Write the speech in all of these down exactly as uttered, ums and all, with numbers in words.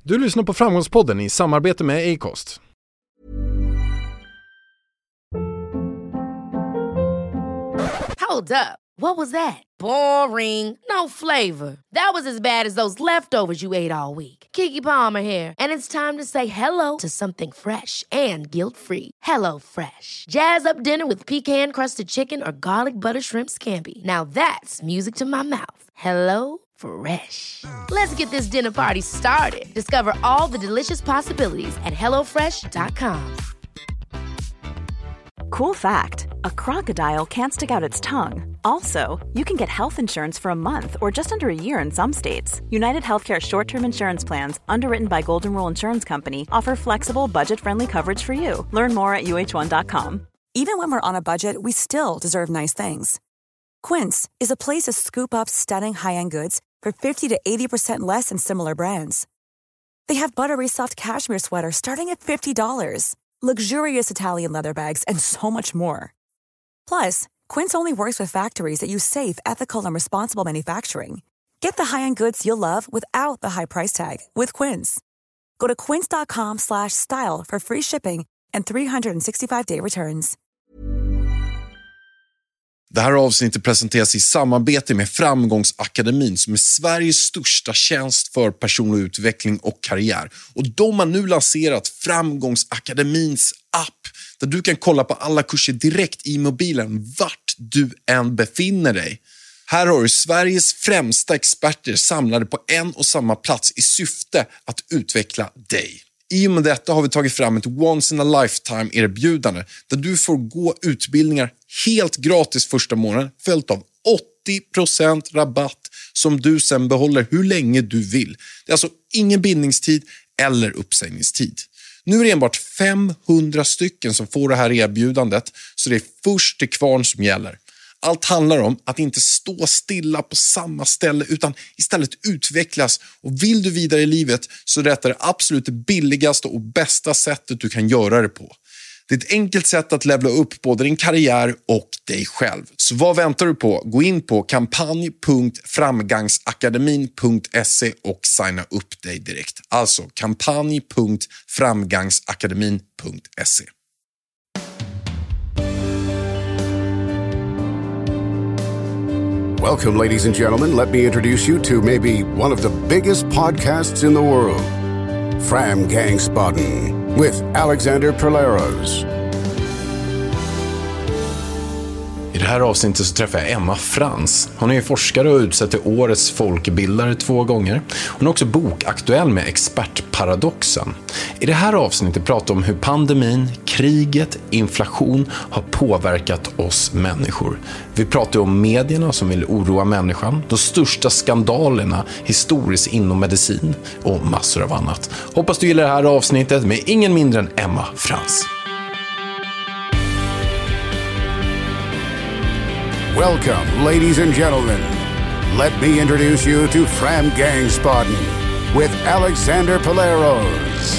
Du lyssnar på Framgångspodden i samarbete med Acast. Hold up. What was that? Boring. No flavor. That was as bad as those leftovers you ate all week. Keke Palmer here, and it's time to say hello to something fresh and guilt-free. Hello Fresh. Jazz up dinner with pecan-crusted chicken or garlic butter shrimp scampi. Now that's music to my mouth. Hello Fresh. Let's get this dinner party started. Discover all the delicious possibilities at hello fresh dot com. Cool fact, a crocodile can't stick out its tongue. Also, you can get health insurance for a month or just under a year in some states. United Healthcare short-term insurance plans, underwritten by Golden Rule Insurance Company, offer flexible, budget-friendly coverage for you. Learn more at U H one dot com. Even when we're on a budget, we still deserve nice things. Quince is a place to scoop up stunning high-end goods for fifty to eighty percent less than similar brands. They have buttery soft cashmere sweaters starting at fifty dollars, luxurious Italian leather bags, and so much more. Plus, Quince only works with factories that use safe, ethical, and responsible manufacturing. Get the high-end goods you'll love without the high price tag with Quince. Go to quince dot com slash style for free shipping and three sixty-five day returns. Det här avsnittet presenteras i samarbete med Framgångsakademin, som är Sveriges största tjänst för personlig utveckling och karriär. Och de har nu lanserat Framgångsakademins app, där du kan kolla på alla kurser direkt i mobilen vart du än befinner dig. Här har du Sveriges främsta experter samlade på en och samma plats i syfte att utveckla dig. I och med detta har vi tagit fram ett once in a lifetime erbjudande där du får gå utbildningar helt gratis första månaden, följt av åttio procent rabatt som du sen behåller hur länge du vill. Det är alltså ingen bindningstid eller uppsägningstid. Nu är det enbart femhundra stycken som får det här erbjudandet, så det är först till kvarn som gäller. Allt handlar om att inte stå stilla på samma ställe utan istället utvecklas. Och vill du vidare i livet så är detta det absolut billigaste och bästa sättet du kan göra det på. Det är ett enkelt sätt att levla upp både din karriär och dig själv. Så vad väntar du på? Gå in på kampanj punkt framgangsakademin punkt se och signa upp dig direkt. Alltså kampanj punkt framgangsakademin punkt se. Welcome, ladies and gentlemen. Let me introduce you to maybe one of the biggest podcasts in the world, Framgångsbotten, with Alexander Perleros. I det här avsnittet så träffar jag Emma Frans. Hon är forskare och utsedd till årets folkbildare två gånger. Hon är också bokaktuell med expertparadoxen. I det här avsnittet pratar vi om hur pandemin, kriget, inflation har påverkat oss människor. Vi pratar om medierna som vill oroa människan, de största skandalerna historiskt inom medicin och massor av annat. Hoppas du gillar det här avsnittet med ingen mindre än Emma Frans. Welcome, ladies and gentlemen. Let me introduce you to Framgångsbotten with Alexander Perleros.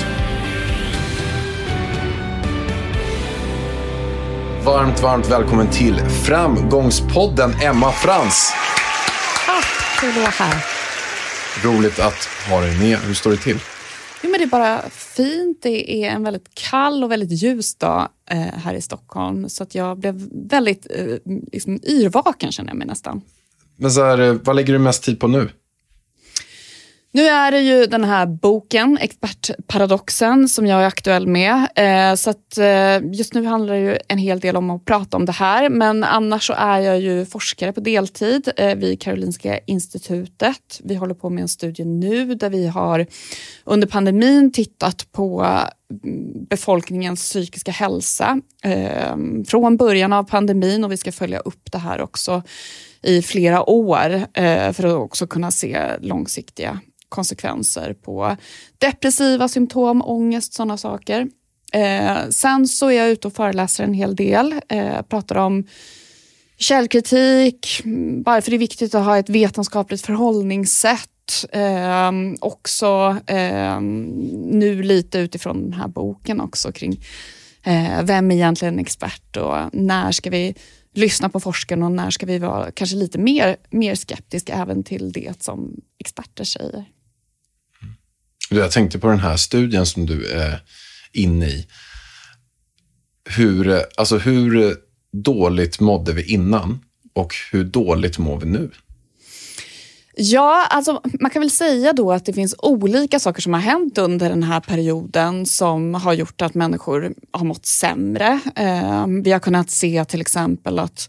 Varmt, varmt välkommen till Framgångspodden, Emma Frans. Ah, kul att vara här. Roligt att ha dig med. Hur står det till? Jo, men det är bara fint. Det är en väldigt kall och väldigt ljus dag eh, här i Stockholm. Så att jag blev väldigt eh, liksom, yrvaken, känner jag mig nästan. Men så här, vad lägger du mest tid på nu? Nu är det ju den här boken, Expertparadoxen, som jag är aktuell med. Eh, så att eh, just nu handlar det ju en hel del om att prata om det här. Men annars så är jag ju forskare på deltid eh, vid Karolinska institutet. Vi håller på med en studie nu där vi har under pandemin tittat på befolkningens psykiska hälsa eh, från början av pandemin, och vi ska följa upp det här också i flera år eh, för att också kunna se långsiktiga konsekvenser på depressiva symptom, ångest, sådana saker. Eh, sen så är jag ute och föreläser en hel del. Eh, pratar om källkritik, varför det är viktigt att ha ett vetenskapligt förhållningssätt. Eh, också eh, nu lite utifrån den här boken också kring eh, vem är egentligen expert och när ska vi lyssna på forskarna och när ska vi vara kanske lite mer, mer skeptiska även till det som experter säger. Jag tänkte på den här studien som du är inne i. Hur, alltså hur dåligt mådde vi innan och hur dåligt mår vi nu? Ja, alltså man kan väl säga då att det finns olika saker som har hänt under den här perioden som har gjort att människor har mått sämre. Eh, vi har kunnat se till exempel att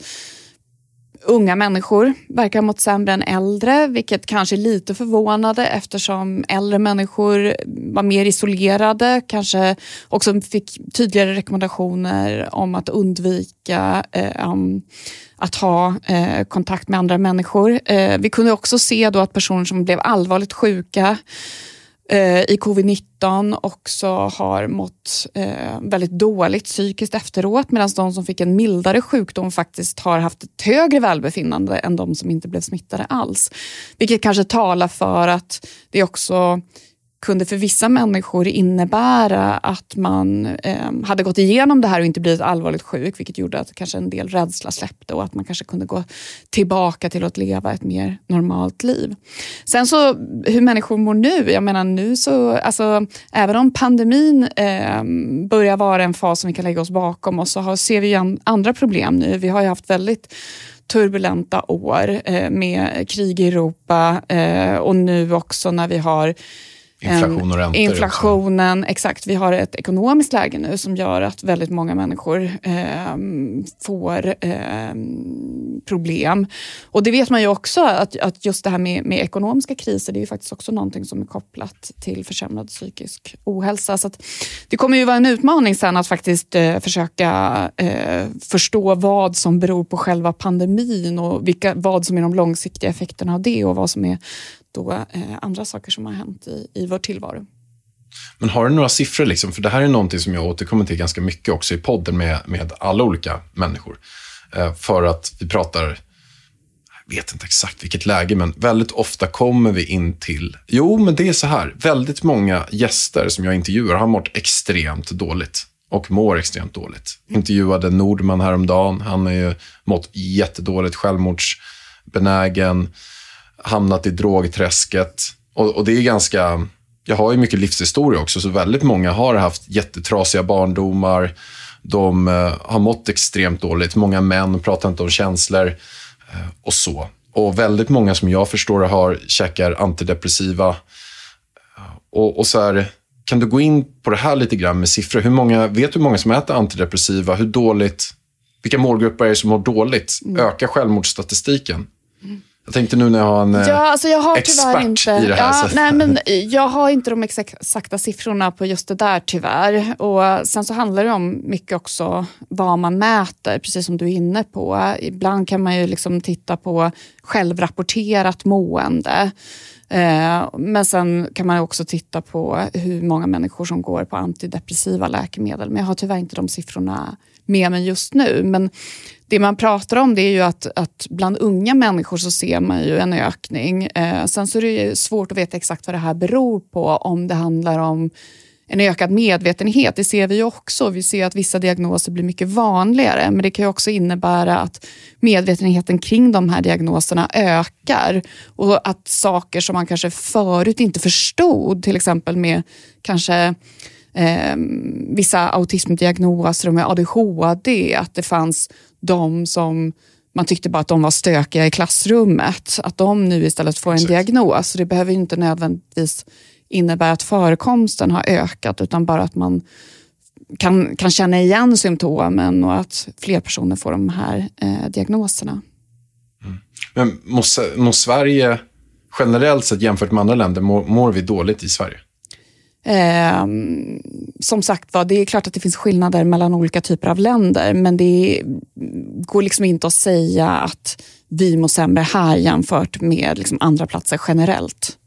unga människor verkar ha mått sämre än äldre, vilket kanske är lite förvånande eftersom äldre människor var mer isolerade, kanske också fick tydligare rekommendationer om att undvika eh, um, att ha eh, kontakt med andra människor. Eh, vi kunde också se då att personer som blev allvarligt sjuka eh, i covid nitton också har mått eh, väldigt dåligt psykiskt efteråt, medan de som fick en mildare sjukdom faktiskt har haft ett högre välbefinnande än de som inte blev smittade alls. Vilket kanske talar för att det också kunde för vissa människor innebära att man eh, hade gått igenom det här och inte blivit allvarligt sjuk, vilket gjorde att kanske en del rädsla släppte och att man kanske kunde gå tillbaka till att leva ett mer normalt liv. Sen så hur människor mår nu, jag menar nu så, alltså även om pandemin eh, börjar vara en fas som vi kan lägga oss bakom oss, så har, ser vi ju andra problem nu. Vi har ju haft väldigt turbulenta år eh, med krig i Europa eh, och nu också när vi har Inflation och räntor. Inflationen, också. Exakt. Vi har ett ekonomiskt läge nu som gör att väldigt många människor eh, får eh, problem. Och det vet man ju också att, att just det här med, med ekonomiska kriser, det är ju faktiskt också någonting som är kopplat till försämrad psykisk ohälsa. Så att det kommer ju vara en utmaning sen att faktiskt eh, försöka eh, förstå vad som beror på själva pandemin och vilka, vad som är de långsiktiga effekterna av det och vad som är då eh, andra saker som har hänt i, i vår tillvaro. Men har du några siffror liksom? För det här är någonting som jag återkommer till ganska mycket också i podden med, med alla olika människor. Eh, för att vi pratar, jag vet inte exakt vilket läge, men väldigt ofta kommer vi in till, jo men det är så här, väldigt många gäster som jag intervjuar har mått extremt dåligt och mår extremt dåligt. Mm. Intervjuade Nordman häromdagen, han har ju mått jättedåligt, självmordsbenägen, hamnat i drogträsket. Och, och det är ganska, jag har ju mycket livshistoria också, så väldigt många har haft jättetrasiga barndomar. De eh, har mått extremt dåligt. Många män pratar inte om känslor eh, och så. Och väldigt många som jag förstår har käkar antidepressiva. Och, och så här, kan du gå in på det här lite grann med siffror? Hur många, vet du hur många som äter antidepressiva? Hur dåligt, vilka målgrupper är det som mår dåligt? Mm. Ökar självmordsstatistiken? Mm. Jag tänkte nu när jag har en ja, alltså jag har expert inte, i det här. Ja, nej, men jag har inte de exakta siffrorna på just det där tyvärr. Och sen så handlar det om mycket också vad man mäter, precis som du är inne på. Ibland kan man ju liksom titta på självrapporterat mående. Eh, men sen kan man också titta på hur många människor som går på antidepressiva läkemedel. Men jag har tyvärr inte de siffrorna med mig just nu. Men det man pratar om det är ju att, att bland unga människor så ser man ju en ökning. Eh, sen så är det ju svårt att veta exakt vad det här beror på. Om det handlar om en ökad medvetenhet, det ser vi ju också. Vi ser att vissa diagnoser blir mycket vanligare. Men det kan ju också innebära att medvetenheten kring de här diagnoserna ökar. Och att saker som man kanske förut inte förstod, till exempel med kanske eh, vissa autismdiagnoser och med A D H D, att det fanns de som man tyckte bara att de var stökiga i klassrummet. Att de nu istället får en Exakt. diagnos. Så det behöver ju inte nödvändigtvis innebära att förekomsten har ökat, utan bara att man kan, kan känna igen symptomen och att fler personer får de här eh, diagnoserna. Mm. Men måste, måste Sverige generellt sett jämfört med andra länder, mår, mår vi dåligt i Sverige? Eh, som sagt var, det är klart att det finns skillnader mellan olika typer av länder, men det går liksom inte att säga att vi mår sämre här jämfört med liksom andra platser generellt.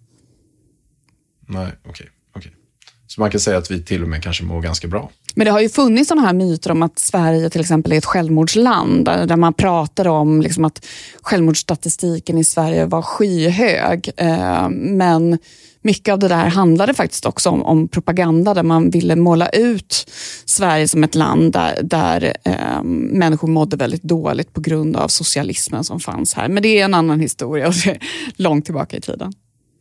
Nej, okej. Okay, okay. Så man kan säga att vi till och med kanske mår ganska bra. Men det har ju funnits sådana här myter om att Sverige till exempel är ett självmordsland, där, där man pratar om liksom att självmordsstatistiken i Sverige var skyhög. Eh, men mycket av det där handlade faktiskt också om, om propaganda, där man ville måla ut Sverige som ett land där, där eh, människor mådde väldigt dåligt på grund av socialismen som fanns här. Men det är en annan historia och det är långt tillbaka i tiden.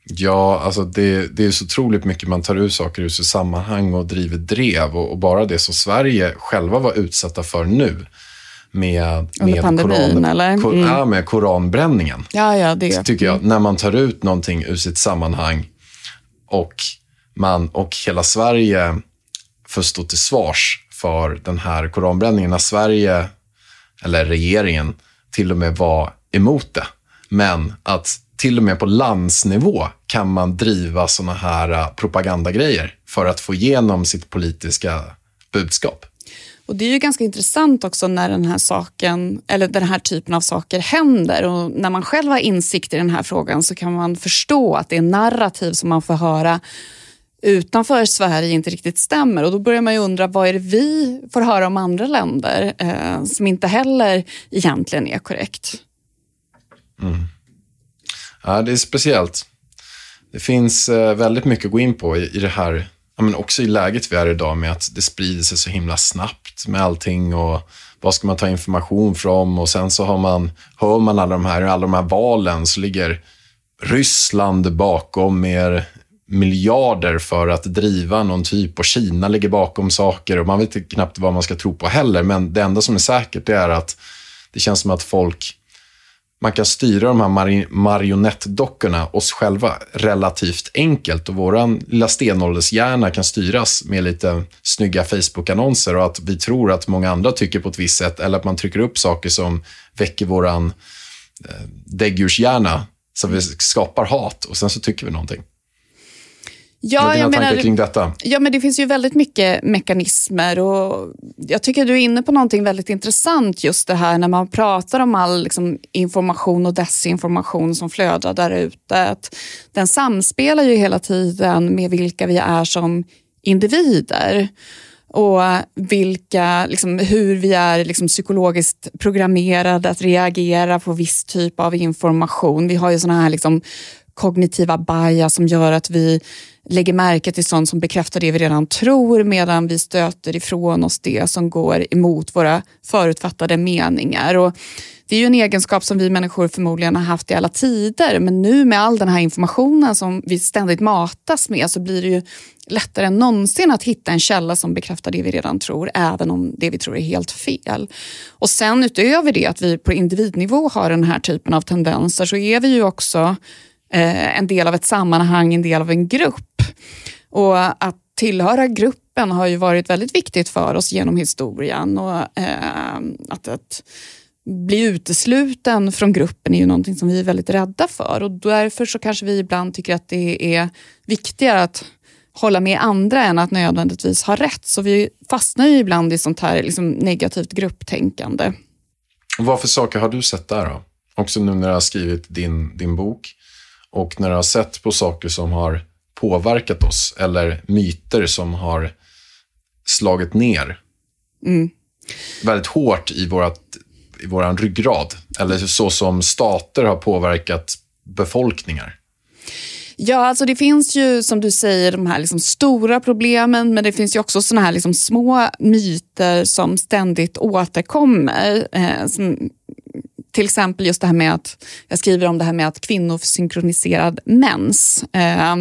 Ja, alltså det, det är så otroligt mycket man tar ut saker ur sitt sammanhang och driver drev. Och, och bara det som Sverige själva var utsatta för nu med, med, pandemin, koran, eller? kor, Mm. ja, med koranbränningen. Ja, ja, det. Så tycker jag, när man tar ut någonting ur sitt sammanhang och, man, och hela Sverige får stå till svars för den här koranbränningen, när Sverige, eller regeringen, till och med var emot det. Men att till och med på landsnivå kan man driva såna här propagandagrejer för att få igenom sitt politiska budskap. Och det är ju ganska intressant också när den här saken, eller den här typen av saker händer. Och när man själv har insikt i den här frågan så kan man förstå att det är narrativ som man får höra utanför Sverige inte riktigt stämmer. Och då börjar man ju undra, vad är det vi får höra om andra länder eh, som inte heller egentligen är korrekt? Mm. Ja, det är speciellt. Det finns eh, väldigt mycket att gå in på i, i det här, ja, men också i läget vi är idag med att det sprider sig så himla snabbt med allting och vad ska man ta information från, och sen så har man, hör man alla de här, alla de här valen, så ligger Ryssland bakom med miljarder för att driva någon typ, och Kina ligger bakom saker och man vet knappt vad man ska tro på heller, men det enda som är säkert är att det känns som att folk, man kan styra de här mari- marionettdockorna oss själva relativt enkelt, och våran lilla stenåldershjärna kan styras med lite snygga Facebook-annonser, och att vi tror att många andra tycker på ett visst sätt, eller att man trycker upp saker som väcker våran eh, däggdjurshjärna, så vi skapar hat och sen så tycker vi någonting. Ja, jag menar, kring detta? Ja, men det finns ju väldigt mycket mekanismer, och jag tycker du är inne på någonting väldigt intressant, just det här när man pratar om all liksom, information och desinformation som flödar där ute. Att den samspelar ju hela tiden med vilka vi är som individer. Och vilka, liksom, hur vi är liksom, psykologiskt programmerade att reagera på viss typ av information. Vi har ju såna här liksom, kognitiva bias som gör att vi lägger märke till sånt som bekräftar det vi redan tror, medan vi stöter ifrån oss det som går emot våra förutfattade meningar. Och det är ju en egenskap som vi människor förmodligen har haft i alla tider, men nu med all den här informationen som vi ständigt matas med så blir det ju lättare än någonsin att hitta en källa som bekräftar det vi redan tror, även om det vi tror är helt fel. Och sen utöver det att vi på individnivå har den här typen av tendenser, så är vi ju också eh, en del av ett sammanhang, en del av en grupp. Och att tillhöra gruppen har ju varit väldigt viktigt för oss genom historien, och eh, att, att bli utesluten från gruppen är ju någonting som vi är väldigt rädda för, och därför så kanske vi ibland tycker att det är viktigare att hålla med andra än att nödvändigtvis ha rätt. Så vi fastnar ju ibland i sånt här liksom negativt grupptänkande. Vad för saker har du sett där då? Också nu när du har skrivit din, din bok, och när du har sett på saker som har påverkat oss, eller myter som har slagit ner mm. väldigt hårt i, vårat, i våran ryggrad, eller så som stater har påverkat befolkningar. Ja, alltså det finns ju som du säger de här liksom stora problemen, men det finns ju också såna här liksom små myter som ständigt återkommer. Eh, som, till exempel just det här med att, jag skriver om det här med att kvinnor får synkroniserad mens. Eh,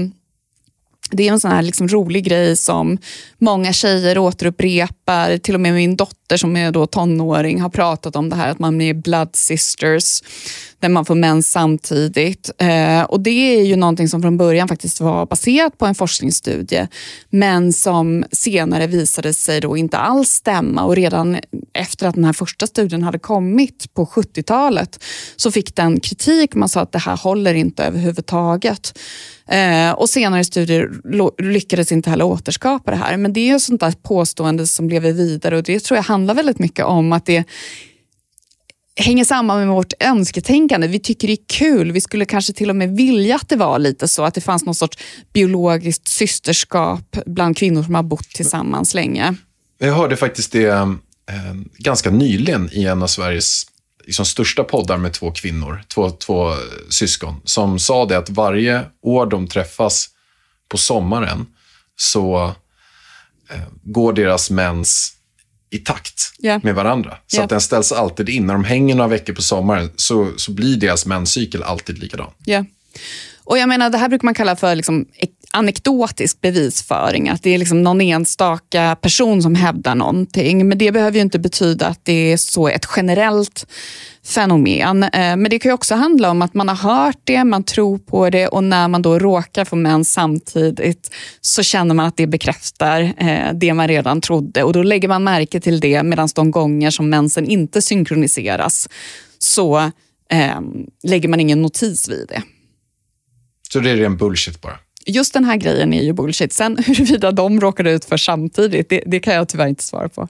Det är en sån här liksom rolig grej som många tjejer återupprepar. Till och med min dotter som är då tonåring har pratat om det här att man är blood sisters, där man får mens samtidigt. Eh, och det är ju någonting som från början faktiskt var baserat på en forskningsstudie, men som senare visade sig då inte alls stämma. Och redan efter att den här första studien hade kommit på sjuttiotalet så fick den kritik. Man sa att det här håller inte överhuvudtaget. Eh, och senare studier lo- lyckades inte heller återskapa det här. Men det är ju sånt där påstående som lever vidare, och det tror jag handlar väldigt mycket om att det hänger samman med vårt önsketänkande. Vi tycker det är kul. Vi skulle kanske till och med vilja att det var lite så, att det fanns någon sorts biologiskt systerskap bland kvinnor som har bott tillsammans länge. Jag hörde faktiskt det eh, ganska nyligen i en av Sveriges liksom, största poddar med två kvinnor, två, två syskon, som sa det att varje år de träffas på sommaren så eh, går deras mens i takt yeah. med varandra. Så yeah. att den ställs alltid in. När de hänger några veckor på sommaren så, så blir deras menscykel alltid likadan. Ja. Yeah. Och jag menar, det här brukar man kalla för liksom anekdotisk bevisföring. Att det är liksom någon enstaka person som hävdar någonting. Men det behöver ju inte betyda att det är så ett generellt fenomen. Men det kan ju också handla om att man har hört det, man tror på det och när man då råkar få mens samtidigt så känner man att det bekräftar det man redan trodde. Och då lägger man märke till det medan de gånger som mensen inte synkroniseras så eh, lägger man ingen notis vid det. Så det är ren bullshit bara? Just den här grejen är ju bullshit. Sen huruvida de råkar ut för samtidigt, det, det kan jag tyvärr inte svara på.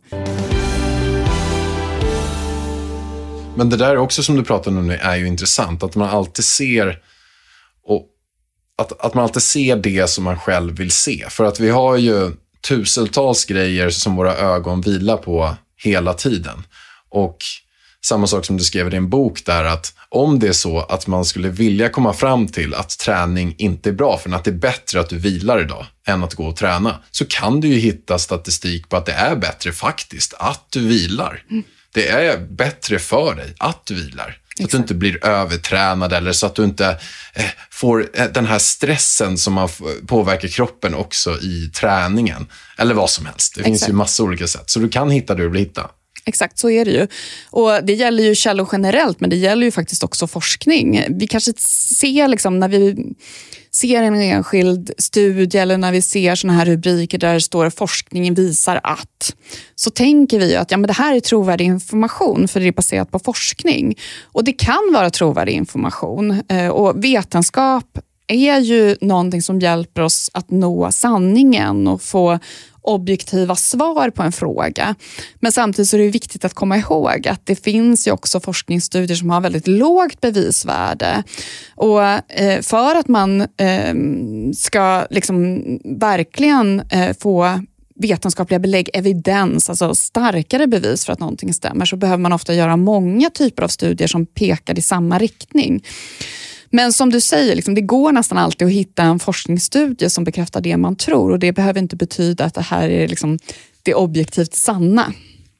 Men det där också som du pratar om nu är ju intressant. Att man alltid ser och att, att man alltid ser det som man själv vill se. För att vi har ju tusentals grejer som våra ögon vilar på hela tiden. Och samma sak som du skrev i din bok där, att om det är så att man skulle vilja komma fram till att träning inte är bra, för att det är bättre att du vilar idag än att gå och träna, så kan du ju hitta statistik på att det är bättre faktiskt att du vilar. Mm. Det är bättre för dig att du vilar. Så att du inte blir övertränad eller så att du inte eh, får eh, den här stressen som man f- påverkar kroppen också i träningen. Eller vad som helst. Det finns Exakt. ju massa olika sätt. Så du kan hitta det du vill hitta. Exakt, så är det ju. Och det gäller ju källor generellt, men det gäller ju faktiskt också forskning. Vi kanske ser liksom när vi ser en enskild studie eller när vi ser såna här rubriker där det står forskningen visar att, så tänker vi att ja, men det här är trovärdig information för det är baserat på forskning. Och det kan vara trovärdig information. Och vetenskap är ju någonting som hjälper oss att nå sanningen och få objektiva svar på en fråga. Men samtidigt så är det viktigt att komma ihåg att det finns ju också forskningsstudier som har väldigt lågt bevisvärde. Och eh, för att man eh, ska liksom verkligen eh, få vetenskapliga belägg, evidens, alltså starkare bevis för att någonting stämmer, så behöver man ofta göra många typer av studier som pekar i samma riktning. Men som du säger, liksom, det går nästan alltid att hitta en forskningsstudie som bekräftar det man tror. Och det behöver inte betyda att det här är liksom det objektivt sanna.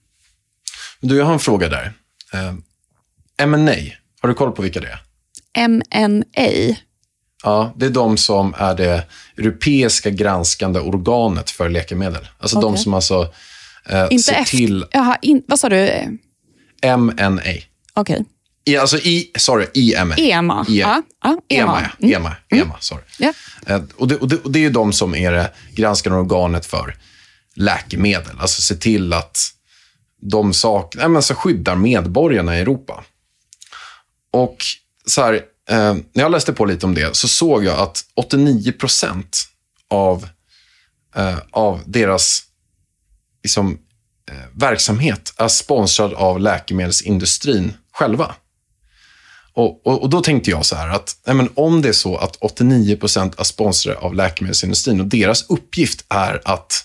Du, jag har en fråga där. Uh, M and A, har du koll på vilka det är? M and A? Ja, det är de som är det europeiska granskande organet för läkemedel. Alltså okay. de som alltså uh, inte ser efter... till... Jaha, in... vad sa du? M and A. Okej. Okay. I, alltså i, sorry, I M A. E M A. I, ja, ja, E M A, ja. Mm. E M A, E M A, sorry. Mm. Yeah. Och, det, och, det, och det är ju de som är det granskande organet för läkemedel. Alltså se till att de sak, nej, men så skyddar medborgarna i Europa. Och så här, eh, när jag läste på lite om det så såg jag att åttionio procent av, eh, av deras liksom, eh, verksamhet är sponsrad av läkemedelsindustrin själva. Och, och, och då tänkte jag så här att nej men om det är så att åttionio procent är sponsrade av läkemedelsindustrin och deras uppgift är att,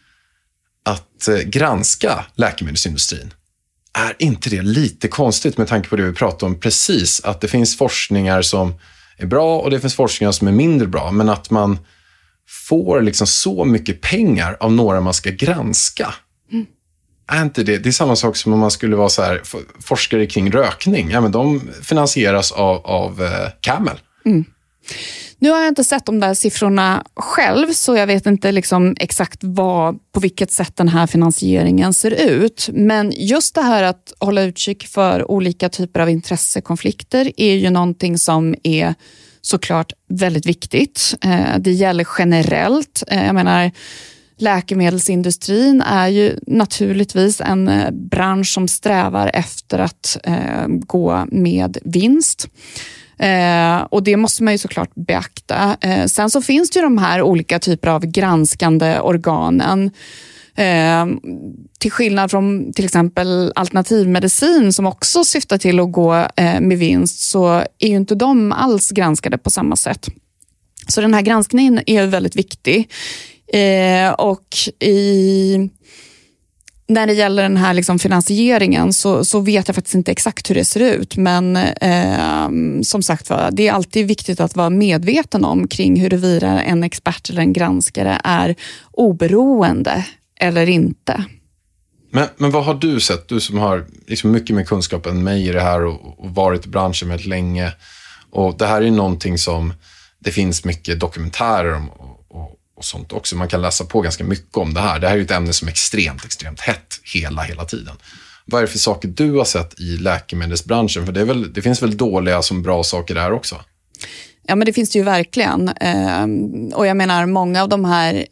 att eh, granska läkemedelsindustrin, är inte det lite konstigt med tanke på det vi pratade om precis? Att det finns forskningar som är bra och det finns forskningar som är mindre bra, men att man får liksom så mycket pengar av några man ska granska. Mm. Är inte det? Det är samma sak som om man skulle vara så här, forskare kring rökning. Ja, men de finansieras av, av eh, Camel. Mm. Nu har jag inte sett de där siffrorna själv, så jag vet inte liksom exakt vad, på vilket sätt den här finansieringen ser ut. Men just det här att hålla utkik för olika typer av intressekonflikter är ju någonting som är såklart väldigt viktigt. Det gäller generellt. Jag menar, läkemedelsindustrin är ju naturligtvis en bransch som strävar efter att gå med vinst. Eh, och det måste man ju såklart beakta. Eh, sen så finns det ju de här olika typer av granskande organen. Eh, till skillnad från till exempel alternativmedicin som också syftar till att gå eh, med vinst, så är ju inte de alls granskade på samma sätt. Så den här granskningen är väldigt viktig. Eh, och i... När det gäller den här liksom finansieringen så, så vet jag faktiskt inte exakt hur det ser ut. Men eh, som sagt, det är alltid viktigt att vara medveten om kring huruvida en expert eller en granskare är oberoende eller inte. Men, men vad har du sett? Du som har liksom mycket mer kunskap än mig i det här och, och varit i branschen väldigt länge. Och det här är någonting som det finns mycket dokumentärer om, och, och, och sånt också. Man kan läsa på ganska mycket om det här. Det här är ju ett ämne som är extremt, extremt hett hela, hela tiden. Vad är det för saker du har sett i läkemedelsbranschen? För det, är väl, det finns väl dåliga som bra saker där också? Ja, men det finns det ju verkligen. Ehm, och jag menar, många av de här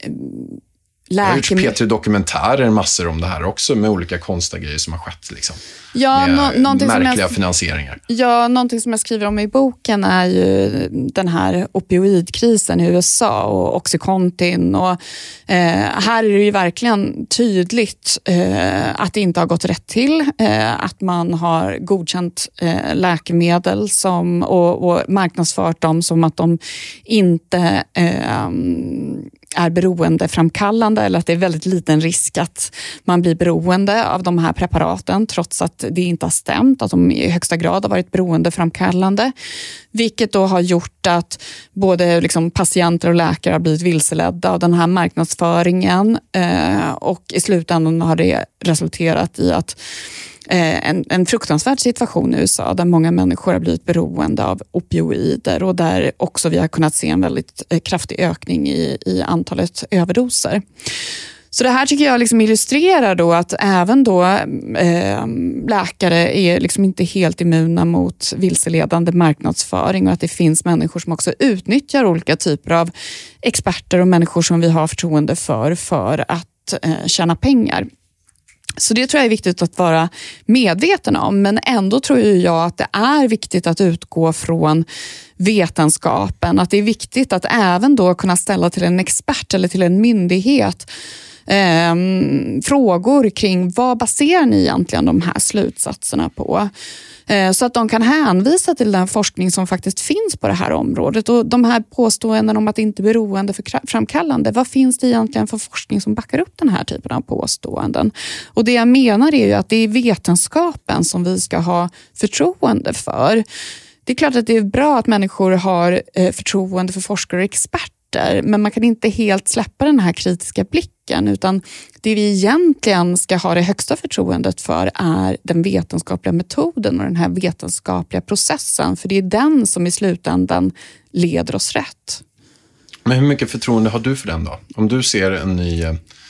Det har gjorts P tre dokumentärer massor om det här också, med olika konstiga grejer som har skett liksom. Ja, med no- märkliga som jag, finansieringar. Ja, någonting som jag skriver om i boken är ju den här opioidkrisen i U S A och Oxycontin. Och, eh, här är det ju verkligen tydligt eh, att det inte har gått rätt till. Eh, att man har godkänt eh, läkemedel som, och, och marknadsfört dem som att de inte eh, är beroendeframkallande, eller att det är väldigt liten risk att man blir beroende av de här preparaten, trots att det inte har stämt, att de i högsta grad har varit beroendeframkallande. Vilket då har gjort att både liksom patienter och läkare har blivit vilseledda av den här marknadsföringen, eh, och i slutändan har det resulterat i att En, en fruktansvärd situation i U S A där många människor har blivit beroende av opioider, och där också vi har kunnat se en väldigt kraftig ökning i, i antalet överdoser. Så det här tycker jag liksom illustrerar då att även då eh, läkare är liksom inte helt immuna mot vilseledande marknadsföring, och att det finns människor som också utnyttjar olika typer av experter och människor som vi har förtroende för för att eh, tjäna pengar. Så det tror jag är viktigt att vara medveten om, men ändå tror jag att det är viktigt att utgå från vetenskapen. Att det är viktigt att även då kunna ställa till en expert eller till en myndighet eh, frågor kring vad baserar ni egentligen de här slutsatserna på? Eh, så att de kan hänvisa till den forskning som faktiskt finns på det här området. Och de här påståenden om att det inte är beroende för framkallande, vad finns det egentligen för forskning som backar upp den här typen av påståenden? Och det jag menar är ju att det är vetenskapen som vi ska ha förtroende för. Det är klart att det är bra att människor har eh, förtroende för forskare och experter, men man kan inte helt släppa den här kritiska blicken, utan det vi egentligen ska ha det högsta förtroendet för är den vetenskapliga metoden och den här vetenskapliga processen, för det är den som i slutändan leder oss rätt. Men hur mycket förtroende har du för den då? Om du ser en ny,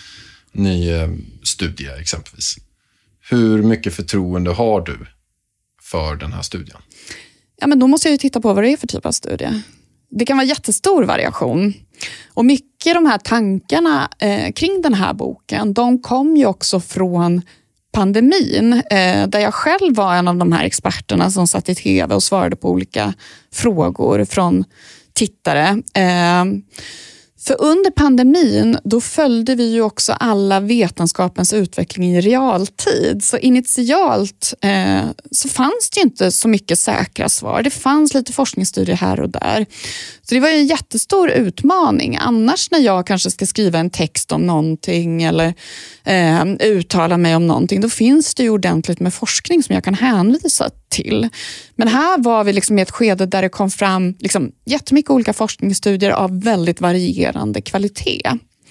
ny studie exempelvis, hur mycket förtroende har du för den här studien? Ja, men då måste jag ju titta på vad det är för typ av studie. Det kan vara jättestor variation. Och mycket de här tankarna eh, kring den här boken, de kom ju också från pandemin. Eh, där jag själv var en av de här experterna som satt i tv och svarade på olika frågor från tittare. Eh, För under pandemin, då följde vi ju också alla vetenskapens utveckling i realtid. Så initialt eh, så fanns det ju inte så mycket säkra svar. Det fanns lite forskningsstudier här och där. Så det var ju en jättestor utmaning. Annars när jag kanske ska skriva en text om någonting eller eh, uttala mig om någonting, då finns det ju ordentligt med forskning som jag kan hänvisa till. Men här var vi liksom i ett skede där det kom fram liksom jättemycket olika forskningsstudier av väldigt varierande kvalitet.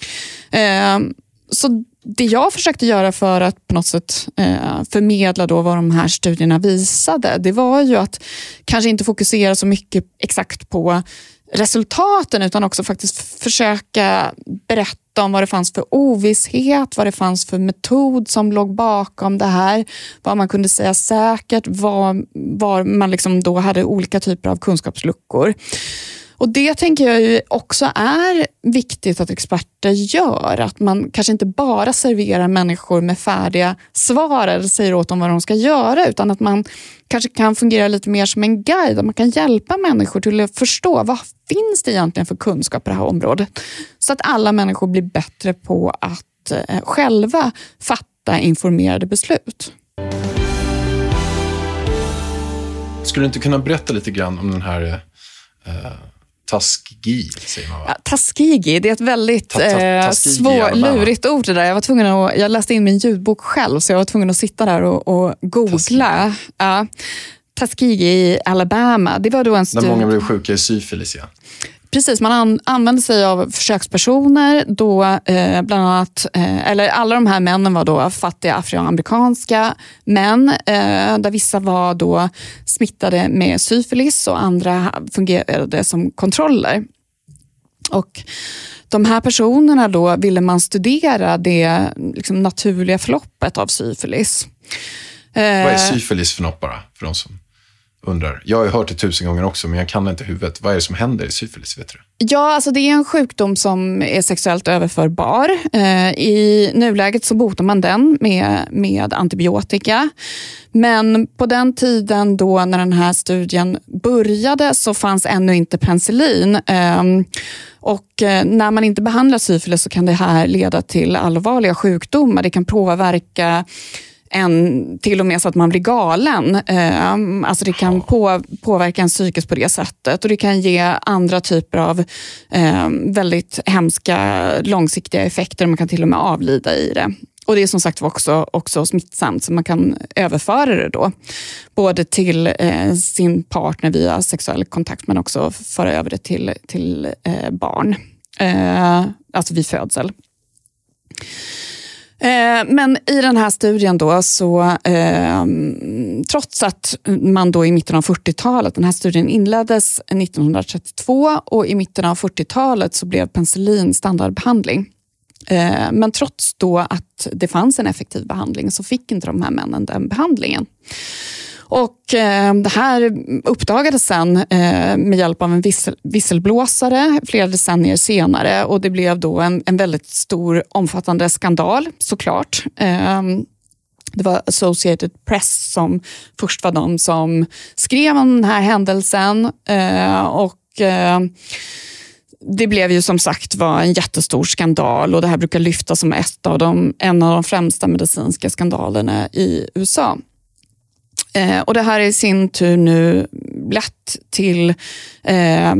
Eh, så det jag försökte göra för att på något sätt eh, förmedla då vad de här studierna visade, det var ju att kanske inte fokusera så mycket exakt på resultaten, utan också faktiskt försöka berätta om vad det fanns för ovisshet, vad det fanns för metod som låg bakom det här, vad man kunde säga säkert, vad, var man liksom då hade olika typer av kunskapsluckor. Och det tänker jag ju också är viktigt att experter gör. Att man kanske inte bara serverar människor med färdiga svar eller säger åt dem vad de ska göra, utan att man kanske kan fungera lite mer som en guide. Att man kan hjälpa människor till att förstå vad finns det egentligen för kunskap på det här området. Så att alla människor blir bättre på att eh, själva fatta informerade beslut. Skulle du inte kunna berätta lite grann om den här... Eh... Tuskegee, säger man va? Ja, Tuskegee, det är ett väldigt ta, ta, eh, svårt, lurigt ord det där. Jag var tvungen att, jag läste in min ljudbok själv, så jag var tvungen att sitta där och, och googla. Ja, Tuskegee i Alabama. Det var då en studie. Där många blev sjuka i syfilis, ja. Precis, man an, använde sig av försökspersoner då eh, bland annat, eh, eller alla de här männen var då fattiga afroamerikanska män eh, där vissa var då smittade med syfilis och andra fungerade som kontroller. Och de här personerna då ville man studera det liksom, naturliga förloppet av syfilis. Vad är syfilis för något bara, för de som undrar? Jag har ju hört det tusen gånger också, men jag kan inte huvudet. Vad är det som händer i syfilis, vet du? Ja, alltså det är en sjukdom som är sexuellt överförbar. I nuläget så botar man den med, med antibiotika. Men på den tiden då när den här studien började så fanns ännu inte penicillin. Och när man inte behandlar syfilis så kan det här leda till allvarliga sjukdomar. Det kan påverka en, till och med så att man blir galen. Eh, alltså det kan på, påverka en psykiskt på det sättet. Och det kan ge andra typer av eh, väldigt hemska långsiktiga effekter. Man kan till och med avlida i det. Och det är som sagt också, också smittsamt, så man kan överföra det då. Både till eh, sin partner via sexuell kontakt, men också föra över det till, till eh, barn. Eh, alltså vid födsel. Men i den här studien då så eh, trots att man då i mitten av fyrtiotalet, den här studien inleddes nittonhundratrettiotvå och i mitten av fyrtiotalet så blev penicillin standardbehandling. Eh, men trots då att det fanns en effektiv behandling så fick inte de här männen den behandlingen. Och eh, det här uppdagades sen eh, med hjälp av en vissel, visselblåsare flera decennier senare. Och det blev då en, en väldigt stor omfattande skandal såklart. Eh, det var Associated Press som först var de som skrev om den här händelsen. Eh, och... Eh, Det blev ju som sagt var en jättestor skandal och det här brukar lyftas som ett av de, en av de främsta medicinska skandalerna i U S A. Eh, och det här är i sin tur nu lett till... Eh,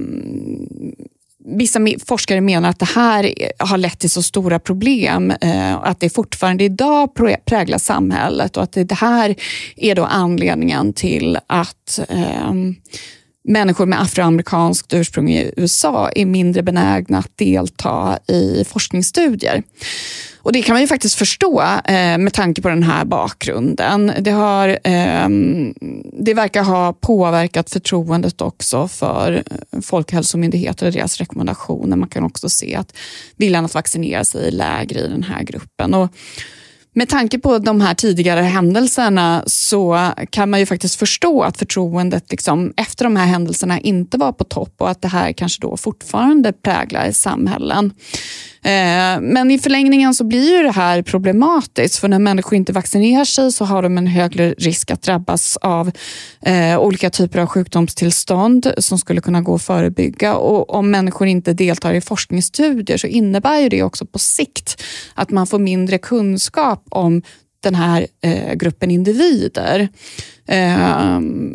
vissa forskare menar att det här har lett till så stora problem eh, att det fortfarande idag präglar samhället och att det, det här är då anledningen till att... Eh, människor med afroamerikanskt ursprung i U S A är mindre benägna att delta i forskningsstudier. Och det kan man ju faktiskt förstå eh, med tanke på den här bakgrunden. Det, har, eh, det verkar ha påverkat förtroendet också för Folkhälsomyndigheter och deras rekommendationer. Man kan också se att viljan att vaccinera sig är lägre i den här gruppen. Och med tanke på de här tidigare händelserna så kan man ju faktiskt förstå att förtroendet liksom efter de här händelserna inte var på topp och att det här kanske då fortfarande präglar samhällen. Men i förlängningen så blir ju det här problematiskt, för när människor inte vaccinerar sig så har de en högre risk att drabbas av eh, olika typer av sjukdomstillstånd som skulle kunna gå att förebygga, och om människor inte deltar i forskningsstudier så innebär ju det också på sikt att man får mindre kunskap om den här eh, gruppen individer. Eh,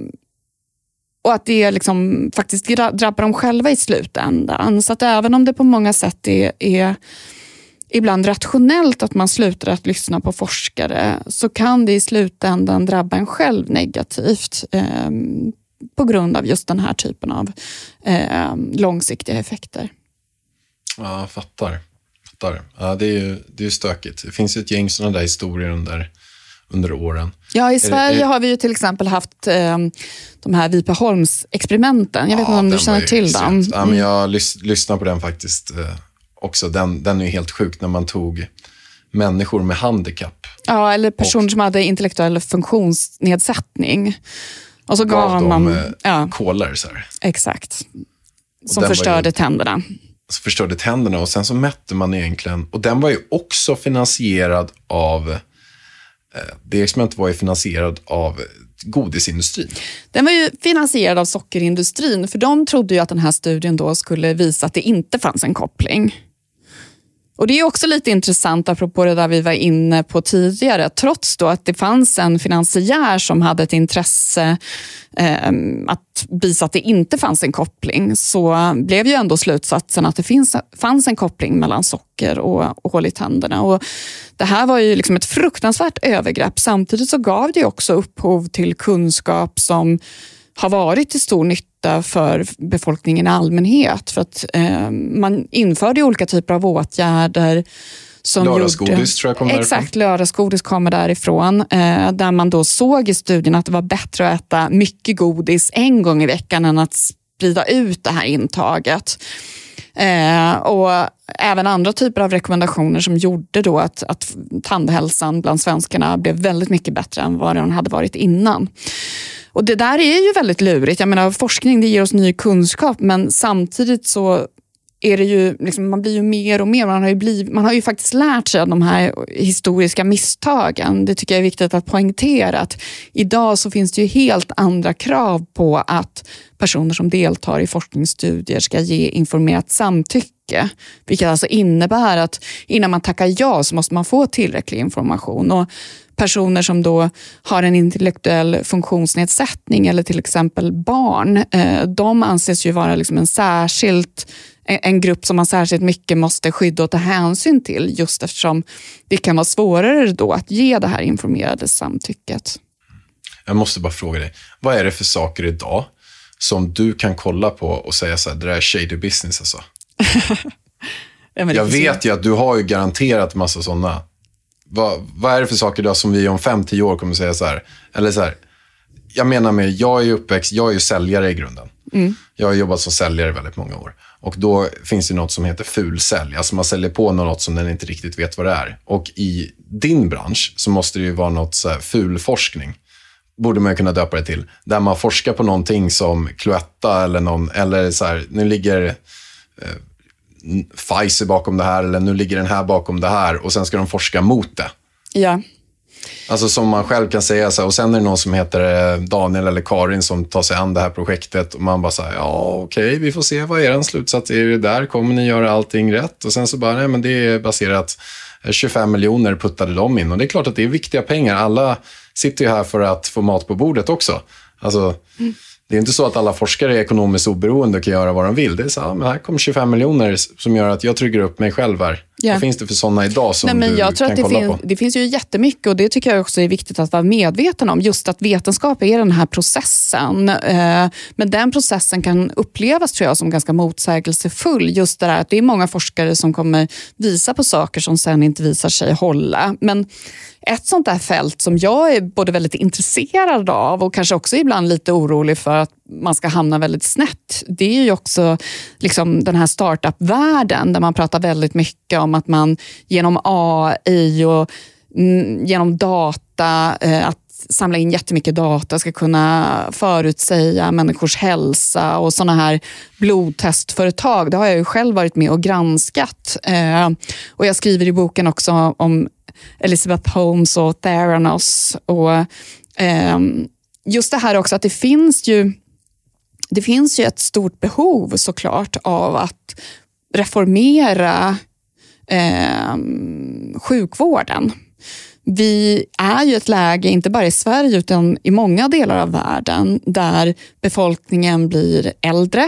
Och att det liksom faktiskt drabbar dem själva i slutändan. Så att även om det på många sätt är, är ibland rationellt att man slutar att lyssna på forskare, så kan det i slutändan drabba en själv negativt eh, på grund av just den här typen av eh, långsiktiga effekter. Ja, jag fattar. fattar. Ja, det är ju det är stökigt. Det finns ju ett gäng sådana där historier under, under åren. Ja, i Sverige är det, är... har vi ju till exempel haft eh, de här Vipeholms-experimenten. Jag vet inte ja, om du känner till dem. Mm. Ja, men jag lys- lyssnar på den faktiskt eh, också. Den, den är ju helt sjuk när man tog människor med handikapp. Ja, eller personer och, som hade intellektuell funktionsnedsättning. Och så gav, gav man... dem ja, kolor så här. Exakt. Som förstörde ju, tänderna. Som förstörde tänderna och sen så mätte man egentligen... Och den var ju också finansierad av... Det experimentet var ju finansierad av godisindustrin. Den var ju finansierad av sockerindustrin, för de trodde ju att den här studien då skulle visa att det inte fanns en koppling. Och det är också lite intressant apropå det där vi var inne på tidigare. Trots då att det fanns en finansiär som hade ett intresse eh, att visa att det inte fanns en koppling, så blev ju ändå slutsatsen att det finns, fanns en koppling mellan socker och, och hål i tänderna. Och det här var ju liksom ett fruktansvärt övergrepp. Samtidigt så gav det också upphov till kunskap som har varit till stor nytta nytta för befolkningen i allmänhet. För att eh, man införde olika typer av åtgärder. Lördagsgodis tror jag kommer därifrån. Exakt, lördagsgodis kommer därifrån. Eh, där man då såg i studien att det var bättre att äta mycket godis en gång i veckan än att sprida ut det här intaget. Eh, och även andra typer av rekommendationer som gjorde då att, att tandhälsan bland svenskarna blev väldigt mycket bättre än vad den hade varit innan. Och det där är ju väldigt lurigt. Jag menar, forskning det ger oss ny kunskap, men samtidigt så är det ju, liksom, man blir ju mer och mer, man har ju, blivit, man har ju faktiskt lärt sig av de här historiska misstagen. Det tycker jag är viktigt att poängtera, att idag så finns det ju helt andra krav på att personer som deltar i forskningsstudier ska ge informerat samtycke. Vilket alltså innebär att innan man tackar ja så måste man få tillräcklig information. Och personer som då har en intellektuell funktionsnedsättning eller till exempel barn, de anses ju vara liksom en särskilt en grupp som man särskilt mycket måste skydda och ta hänsyn till, just eftersom det kan vara svårare då att ge det här informerade samtycket. Jag måste bara fråga dig, vad är det för saker idag som du kan kolla på och säga så här, det där är shady business alltså? ja, jag vet ju att du har ju garanterat massa sådana. Vad, vad är det för saker idag som vi om fem till tio år kommer säga så här? Eller så här, jag menar med, jag är ju uppväxt, jag är ju säljare i grunden. Mm. Jag har jobbat som säljare väldigt många år. Och då finns det något som heter fulsälj. Alltså man säljer på något som den inte riktigt vet vad det är. Och i din bransch så måste det ju vara något så här fulforskning. Borde man kunna döpa det till. Där man forskar på någonting som Cloetta eller någon, eller så här, nu ligger eh, Pfizer bakom det här, eller nu ligger den här bakom det här, och sen ska de forska mot det. Ja. Alltså som man själv kan säga så här, och sen är det någon som heter Daniel eller Karin som tar sig an det här projektet, och man bara säger ja okej, okay, vi får se vad är en slutsats, är det där, kommer ni göra allting rätt? Och sen så bara, nej men det är baserat, tjugofem miljoner puttade de in, och det är klart att det är viktiga pengar, alla sitter ju här för att få mat på bordet också. Alltså mm. Det är inte så att alla forskare är ekonomiskt oberoende och kan göra vad de vill. Det är så här, men här kommer tjugofem miljoner som gör att jag tryggar upp mig själv här. Yeah. Vad finns det för sådana idag som Nej, men du jag tror kan att det kolla fin- på? Det finns ju jättemycket, och det tycker jag också är viktigt att vara medveten om. Just att vetenskap är den här processen. Eh, men den processen kan upplevas, tror jag, som ganska motsägelsefull. Just det där att det är många forskare som kommer visa på saker som sen inte visar sig hålla. Men ett sånt där fält som jag är både väldigt intresserad av och kanske också ibland lite orolig för att man ska hamna väldigt snett, det är ju också liksom den här startup-världen där man pratar väldigt mycket om att man genom A I och mm, genom data, eh, att samla in jättemycket data, ska kunna förutsäga människors hälsa, och såna här blodtestföretag. Det har jag ju själv varit med och granskat. Eh, och jag skriver i boken också om Elizabeth Holmes och Theranos. Och eh, just det här också att det finns ju det finns ju ett stort behov såklart av att reformera eh, sjukvården. Vi är ju ett läge, inte bara i Sverige utan i många delar av världen, där befolkningen blir äldre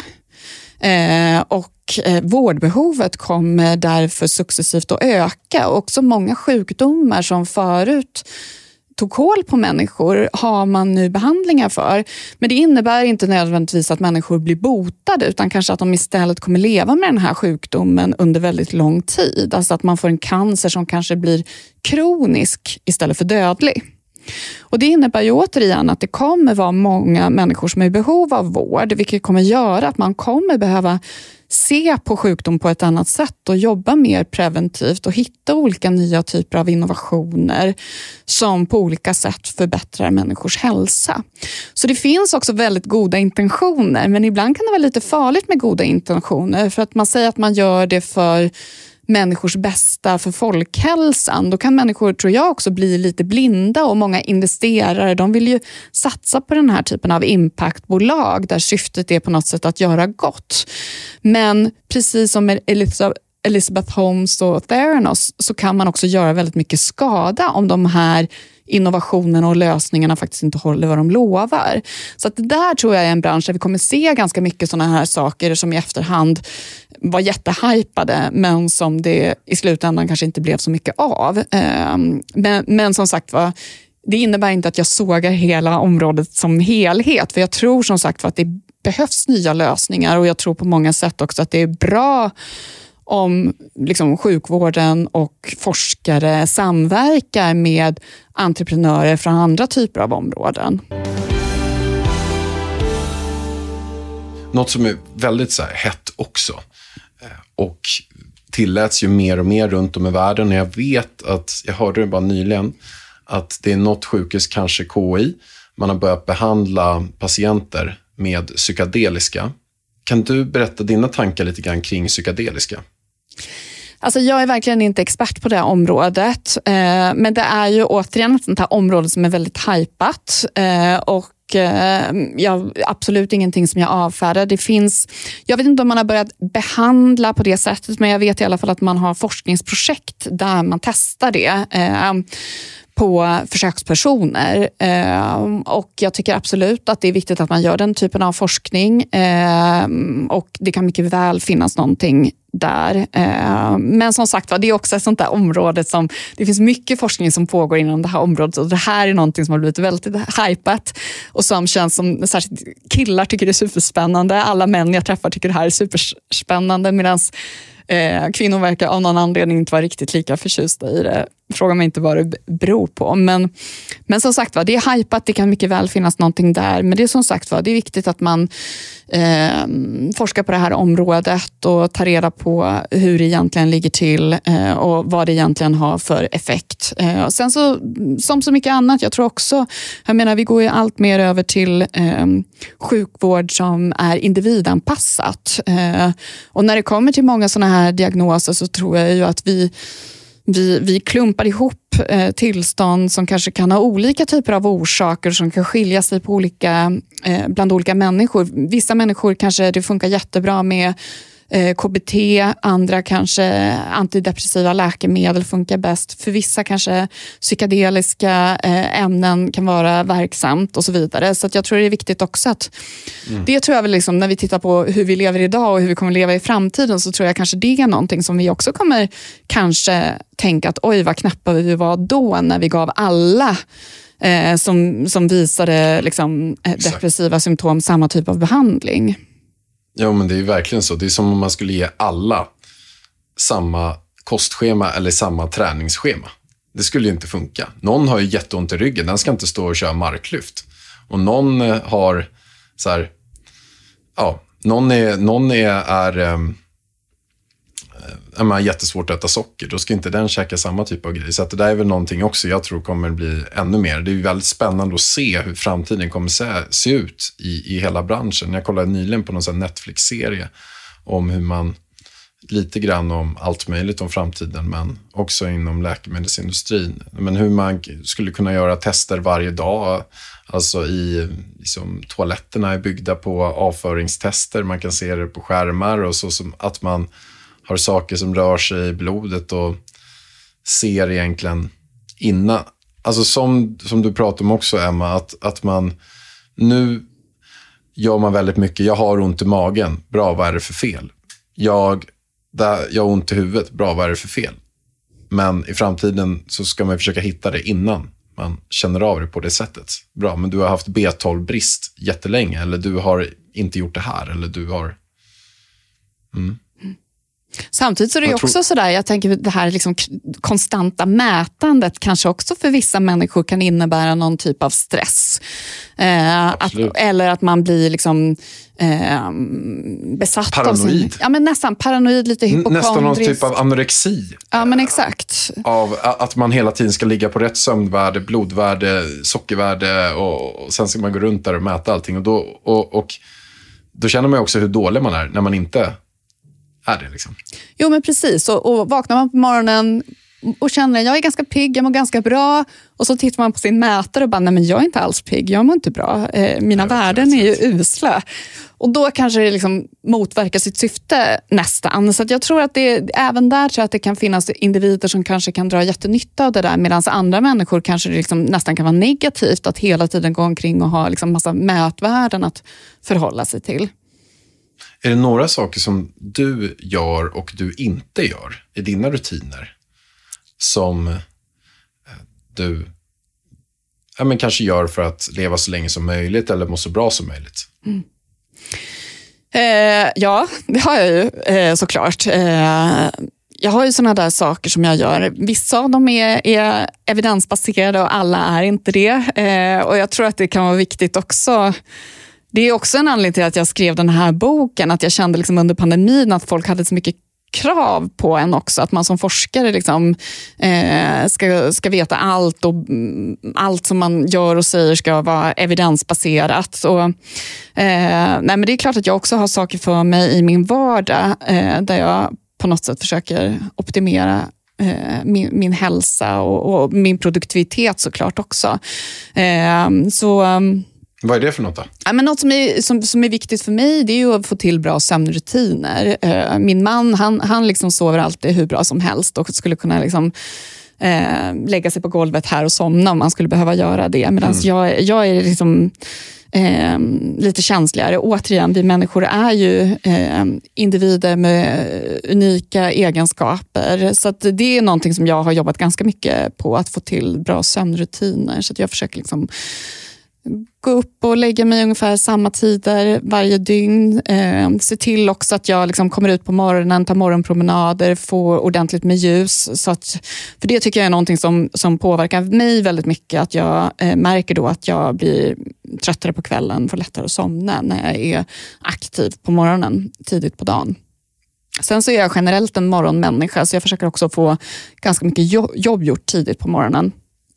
eh, och eh, vårdbehovet kommer därför successivt att öka. Och också många sjukdomar som förut tog hål på människor har man nu behandlingar för. Men det innebär inte nödvändigtvis att människor blir botade, utan kanske att de istället kommer leva med den här sjukdomen under väldigt lång tid. Alltså att man får en cancer som kanske blir kronisk istället för dödlig. Och det innebär ju återigen att det kommer vara många människor som är i behov av vård, vilket kommer göra att man kommer behöva se på sjukdom på ett annat sätt och jobba mer preventivt och hitta olika nya typer av innovationer som på olika sätt förbättrar människors hälsa. Så det finns också väldigt goda intentioner, men ibland kan det vara lite farligt med goda intentioner, för att man säger att man gör det för människors bästa, för folkhälsan. Då kan människor, tror jag, också bli lite blinda, och många investerare, de vill ju satsa på den här typen av impactbolag där syftet är på något sätt att göra gott. Men precis som med Elizabeth Holmes och Theranos så kan man också göra väldigt mycket skada om de här innovationerna och lösningarna faktiskt inte håller vad de lovar. Så att det där tror jag är en bransch där vi kommer se ganska mycket sådana här saker som i efterhand var jättehypade, men som det i slutändan kanske inte blev så mycket av. Men, men som sagt var, det innebär inte att jag sågar hela området som helhet, för jag tror som sagt var att det är behövs nya lösningar, och jag tror på många sätt också att det är bra om liksom sjukvården och forskare samverkar med entreprenörer från andra typer av områden. Något som är väldigt så här, hett också och tilläts ju mer och mer runt om i världen. Jag vet att, jag hörde det bara nyligen, att det är något sjukhus, kanske K I, man har börjat behandla patienter med psykedeliska. Kan du berätta dina tankar lite grann kring psykedeliska? Alltså jag är verkligen inte expert på det här området, eh, men det är ju återigen ett sånt här område som är väldigt hypat eh, och eh, jag, absolut ingenting som jag avfärdar. Det finns, jag vet inte om man har börjat behandla på det sättet, men jag vet i alla fall att man har forskningsprojekt där man testar det eh, på försökspersoner. Eh, och jag tycker absolut att det är viktigt att man gör den typen av forskning eh, och det kan mycket väl finnas någonting där. Eh, men som sagt var, det är också ett sånt där område som, det finns mycket forskning som pågår inom det här området, och det här är någonting som har blivit väldigt hypat och som känns som, särskilt killar tycker det är superspännande, alla män jag träffar tycker det här är superspännande, medan Eh, kvinnor verkar av någon anledning inte vara riktigt lika förtjusta i det. Fråga mig inte vad det beror på. Men, men som sagt var, det är hypat, det kan mycket väl finnas någonting där. Men det är som sagt var, det är viktigt att man eh, forskar på det här området och tar reda på hur det egentligen ligger till eh, och vad det egentligen har för effekt. Eh, och sen så, som så mycket annat, jag tror också, jag menar vi går ju allt mer över till eh, sjukvård som är individanpassat. Eh, och när det kommer till många sådana här diagnoser så tror jag ju att vi Vi, vi klumpar ihop eh, tillstånd som kanske kan ha olika typer av orsaker som kan skilja sig på olika, eh, bland olika människor. Vissa människor kanske det funkar jättebra med eh, K B T, andra kanske antidepressiva läkemedel funkar bäst. För vissa kanske psykedeliska eh, ämnen kan vara verksamt och så vidare. Så att jag tror det är viktigt också att mm. det tror jag väl liksom, när vi tittar på hur vi lever idag och hur vi kommer leva i framtiden, så tror jag kanske det är någonting som vi också kommer kanske tänka att oj vad knappa vi var då när vi gav alla eh, som, som visade liksom, depressiva symptom samma typ av behandling. Ja, men det är ju verkligen så. Det är som om man skulle ge alla samma kostschema eller samma träningsschema. Det skulle ju inte funka. Någon har ju jätteont i ryggen, den ska inte stå och köra marklyft. Och någon har så här, ja, någon är, någon är, är, är, är jättesvårt att äta socker. Då ska inte den käka samma typ av grej. Så att det där är väl någonting också jag tror kommer bli ännu mer. Det är ju väldigt spännande att se hur framtiden kommer se, se ut i, i hela branschen. Jag kollade nyligen på någon sån Netflix-serie om hur man, lite grann om allt möjligt om framtiden, men också inom läkemedelsindustrin. Men hur man skulle kunna göra tester varje dag. Alltså i liksom, toaletterna är byggda på avföringstester. Man kan se det på skärmar och så som att man har saker som rör sig i blodet och ser egentligen innan. Alltså som, som du pratar om också, Emma, att, att man nu gör man väldigt mycket. Jag har ont i magen. Bra, vad är det för fel? Jag, där, jag har ont i huvudet. Bra, vad är det för fel? Men i framtiden så ska man försöka hitta det innan man känner av det på det sättet. Bra, men du har haft B tolv-brist jättelänge, eller du har inte gjort det här, eller du har... Mm. Samtidigt så är det jag också tror... sådär, jag tänker det här liksom konstanta mätandet kanske också för vissa människor kan innebära någon typ av stress. Eh, att, eller att man blir liksom eh, besatt paranoid. av sin... Ja, men nästan paranoid, lite hypokondrisk. Nästan någon typ av anorexi. Ja, men exakt. Av att man hela tiden ska ligga på rätt sömnvärde, blodvärde, sockervärde och, och sen ska man gå runt där och mäta allting. Och då, och, och, då känner man också hur dålig man är när man inte... är det liksom. Jo, men precis. Och, och vaknar man på morgonen och känner att jag är ganska pigg, jag mår ganska bra. Och så tittar man på sin mätare och bara, nej men jag är inte alls pigg, jag mår inte bra. Eh, mina vet, värden är ju usla. Och då kanske det liksom motverkar sitt syfte nästan. Så att jag tror att det, även där tror jag att det kan finnas individer som kanske kan dra jättenytta av det där. Medan andra människor kanske det liksom nästan kan vara negativt att hela tiden gå omkring och ha liksom massa mätvärden att förhålla sig till. Är det några saker som du gör och du inte gör i dina rutiner som du ja, men kanske gör för att leva så länge som möjligt eller må så bra som möjligt? Mm. Eh, ja, det har jag ju eh, såklart. Eh, jag har ju såna där saker som jag gör. Vissa av dem är, är evidensbaserade och alla är inte det. Eh, och jag tror att det kan vara viktigt också. Det är också en anledning till att jag skrev den här boken. Att jag kände liksom under pandemin att folk hade så mycket krav på en också. Att man som forskare liksom, eh, ska, ska veta allt och mm, allt som man gör och säger ska vara evidensbaserat. Och, eh, nej, men det är klart att jag också har saker för mig i min vardag eh, där jag på något sätt försöker optimera eh, min, min hälsa och, och min produktivitet såklart också. Eh, så... Vad är det för något då? Ja, men något som är, som, som är viktigt för mig, det är ju att få till bra sömnrutiner. Uh, min man, han, han liksom sover alltid hur bra som helst och skulle kunna liksom, uh, lägga sig på golvet här och somna om man skulle behöva göra det. Medan mm. jag, jag är liksom, uh, lite känsligare. Återigen, vi människor är ju uh, individer med unika egenskaper. Så att det är någonting som jag har jobbat ganska mycket på, att få till bra sömnrutiner. Så att jag försöker liksom gå upp och lägga mig ungefär samma tider varje dygn. Eh, se till också att jag liksom kommer ut på morgonen, tar morgonpromenader, får ordentligt med ljus. Så att, för det tycker jag är någonting som, som påverkar mig väldigt mycket. Att jag eh, märker då att jag blir tröttare på kvällen, får lättare att somna när jag är aktiv på morgonen, tidigt på dagen. Sen så är jag generellt en morgonmänniska, så jag försöker också få ganska mycket jobb gjort tidigt på morgonen.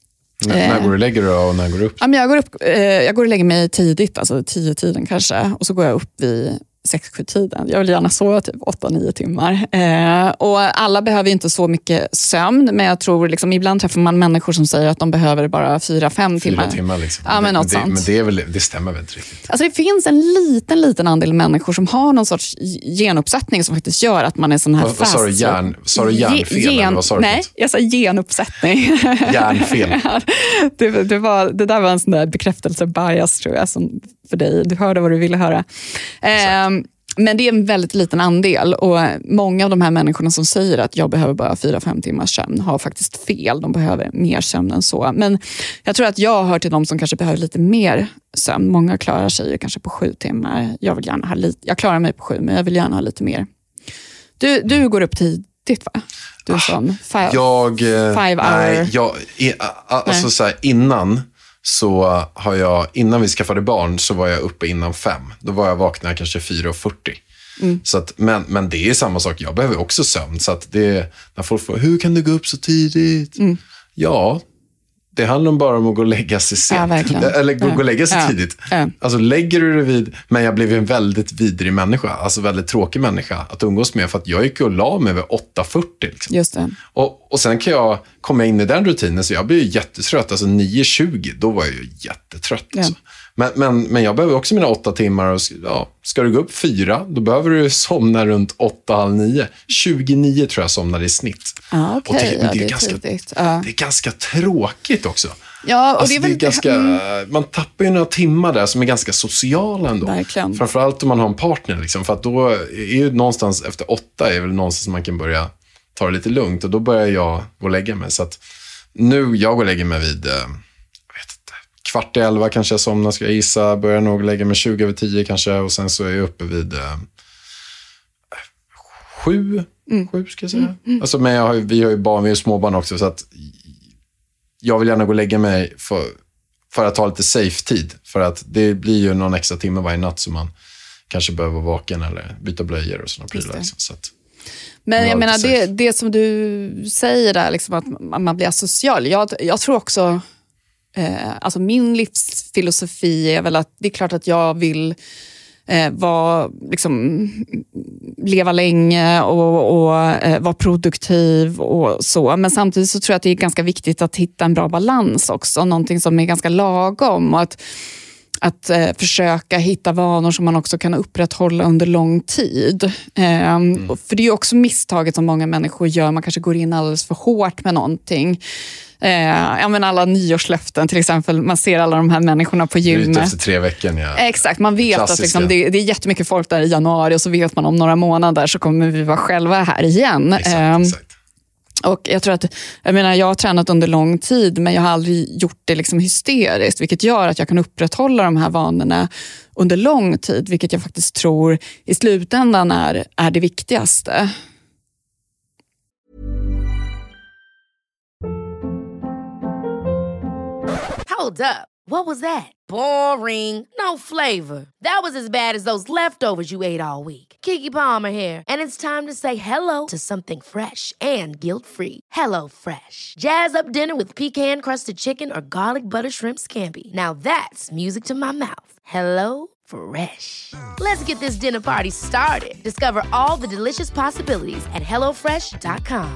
N- när går du och lägger du och när går du upp? Ja, men jag, går upp eh, jag går och lägger mig tidigt, alltså tio tiden kanske. Och så går jag upp vid sex sju tiden. Jag vill gärna sova typ åtta nio timmar. Eh, och alla behöver ju inte så mycket sömn. Men jag tror liksom, ibland träffar man människor som säger att de behöver bara fyra fem timmar. Fyra timmar liksom. Ja, men, något men, det, sånt. men det, är väl, det stämmer väl inte riktigt? Alltså det finns en liten, liten andel människor som har någon sorts genuppsättning som faktiskt gör att man är sån här vad, fast. Vad sa du? Järn, sa du järnfel? Gen, eller vad sa du? Nej, jag sa genuppsättning. Järnfel. det, det, var, det där var en sån där bekräftelse-bias tror jag som för dig. Du hörde vad du ville höra. Eh, men det är en väldigt liten andel och många av de här människorna som säger att jag behöver bara fyra fem timmars sömn har faktiskt fel. De behöver mer sömn än så. Men jag tror att jag hör till de som kanske behöver lite mer sömn. Många klarar sig kanske på sju timmar. Jag vill gärna ha lite, jag klarar mig på sju men jag vill gärna ha lite mer. Du, du går upp tidigt va? Du är sån five, jag, five nej, hour. Jag, i, alltså nej. Så här, innan så har jag, innan vi skaffade barn så var jag uppe innan fem. Då var jag vaknad kanske fyra och fyrtio. Mm. Så att, men, men det är samma sak, jag behöver också sömn. Så att det, när folk frågar, hur kan du gå upp så tidigt? Mm. Ja, det handlar bara om att gå och lägga sig sent. Ja, Eller gå, ja. gå och lägga sig ja. tidigt. Ja. Alltså lägger du det vid, men jag blev en väldigt vidrig människa. Alltså väldigt tråkig människa att umgås med. För att jag gick och la mig vid åtta fyrtio. Liksom. Just det. Och, och sen kan jag komma in i den rutinen så jag blir ju jättetrött. Alltså nio tjugo, då var jag ju jättetrött. Ja. Alltså. Men, men, men jag behöver också mina åtta timmar. Och, ja, ska du gå upp fyra, då behöver du somna runt åtta, halv nio. tjugonio tror jag somnar i snitt. Ah, okay. Och det, men det, är ja, det, är ganska, ja. det är ganska tråkigt också. Ja, och alltså, det är väl... det är ganska, man tappar ju några timmar där som är ganska sociala ändå. Verkligen. Framförallt om man har en partner. Liksom, för att då är ju någonstans efter åtta är väl någonstans som man kan börja ta det lite lugnt. Och då börjar jag gå och lägga mig. Så att nu, jag går och lägger mig vid... Kvart i elva kanske jag somnar, ska jag gissa. Börjar nog lägga mig tjugo över tio kanske. Och sen så är jag uppe vid eh, sju. Mm. Sju ska jag säga. Mm. Mm. Alltså, men jag har, vi har ju barn, vi är småbarn också. Så att jag vill gärna gå och lägga mig för, för att ta lite safe-tid. För att det blir ju någon extra timme varje natt som man kanske behöver vara vaken eller byta blöjor och sådana prylar. Liksom, så att, men jag menar, det, det som du säger där, liksom, att man blir asocial. Jag, jag tror också... Eh, alltså min livsfilosofi är väl att det är klart att jag vill eh, vara, liksom, leva länge och, och eh, vara produktiv och så. Men samtidigt så tror jag att det är ganska viktigt att hitta en bra balans också. Någonting som är ganska lagom och att, att eh, försöka hitta vanor som man också kan upprätthålla under lång tid. Eh, mm. För det är ju också misstaget som många människor gör. Man kanske går in alldeles för hårt med någonting. Eh, ja, men alla nyårslöften till exempel, man ser alla de här människorna på gymmet. Efter tre veckor, ja. Exakt, man vet Klassiska. att liksom, det, det är jättemycket folk där i januari och så vet man om några månader så kommer vi vara själva här igen. Exakt, eh, exakt. Och jag tror att, jag menar, jag har tränat under lång tid, men jag har aldrig gjort det liksom hysteriskt, vilket gör att jag kan upprätthålla de här vanorna under lång tid, vilket jag faktiskt tror i slutändan är, är det viktigaste. Hold up. What was that? Boring. No flavor. That was as bad as those leftovers you ate all week. Keke Palmer here, and it's time to say hello to something fresh and guilt-free. Hello Fresh. Jazz up dinner with pecan-crusted chicken or garlic butter shrimp scampi. Now that's music to my mouth. Hello Fresh. Let's get this dinner party started. Discover all the delicious possibilities at hello fresh dot com.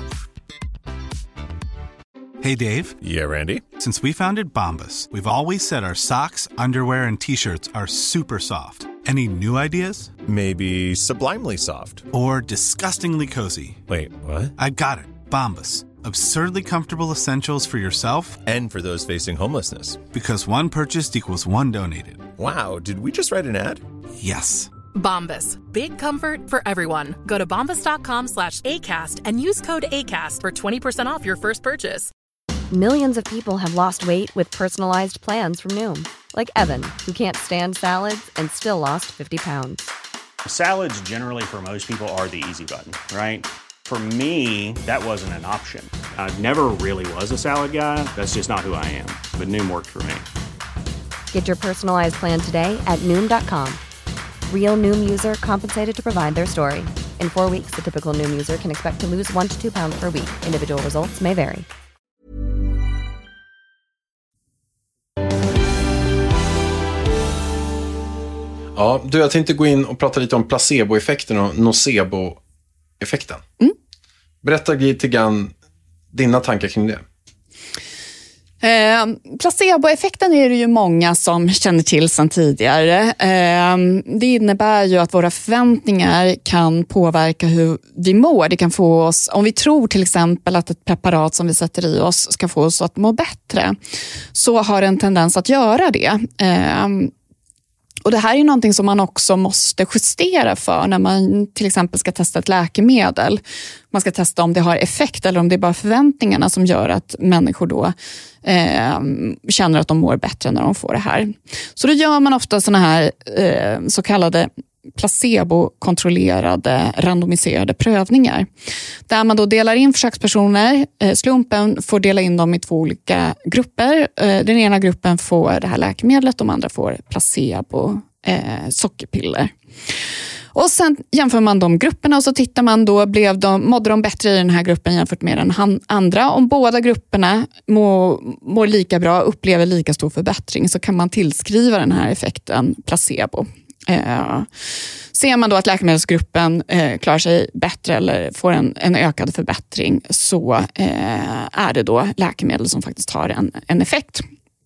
Hey, Dave. Yeah, Randy. Since we founded Bombas, we've always said our socks, underwear, and T-shirts are super soft. Any new ideas? Maybe sublimely soft. Or disgustingly cozy. Wait, what? I got it. Bombas. Absurdly comfortable essentials for yourself and for those facing homelessness. Because one purchased equals one donated. Wow, did we just write an ad? Yes. Bombas. Big comfort for everyone. Go to bombas.com slash ACAST and use code ACAST for twenty percent off your first purchase. Millions of people have lost weight with personalized plans from Noom. Like Evan, who can't stand salads and still lost fifty pounds. Salads generally for most people are the easy button, right? For me, that wasn't an option. I never really was a salad guy. That's just not who I am. But Noom worked for me. Get your personalized plan today at Noom dot com. Real Noom user compensated to provide their story. In four weeks, the typical Noom user can expect to lose one to two pounds per week. Individual results may vary. Ja, du, jag tänkte gå in och prata lite om placeboeffekten och noceboeffekten. Mm. Berätta lite grann dina tankar kring det. Eh, placeboeffekten är det ju många som känner till sedan tidigare. Eh, det innebär ju att våra förväntningar kan påverka hur vi mår. Det kan få oss, om vi tror till exempel att ett preparat som vi sätter i oss ska få oss att må bättre, så har det en tendens att göra det. Eh, Och det här är någonting som man också måste justera för när man till exempel ska testa ett läkemedel. Man ska testa om det har effekt eller om det är bara förväntningarna som gör att människor då eh, känner att de mår bättre när de får det här. Så då gör man ofta såna här eh, så kallade placebo-kontrollerade randomiserade prövningar. Där man då delar in försökspersoner. Slumpen får dela in dem i två olika grupper. Den ena gruppen får det här läkemedlet, de andra får placebo, eh, sockerpiller. Och sen jämför man de grupperna och så tittar man då, blev de, mådde de bättre i den här gruppen jämfört med den andra. Om båda grupperna mår, mår lika bra, upplever lika stor förbättring, så kan man tillskriva den här effekten placebo. Eh, ser man då att läkemedelsgruppen eh, klarar sig bättre eller får en, en ökad förbättring, så eh, är det då läkemedel som faktiskt har en, en effekt.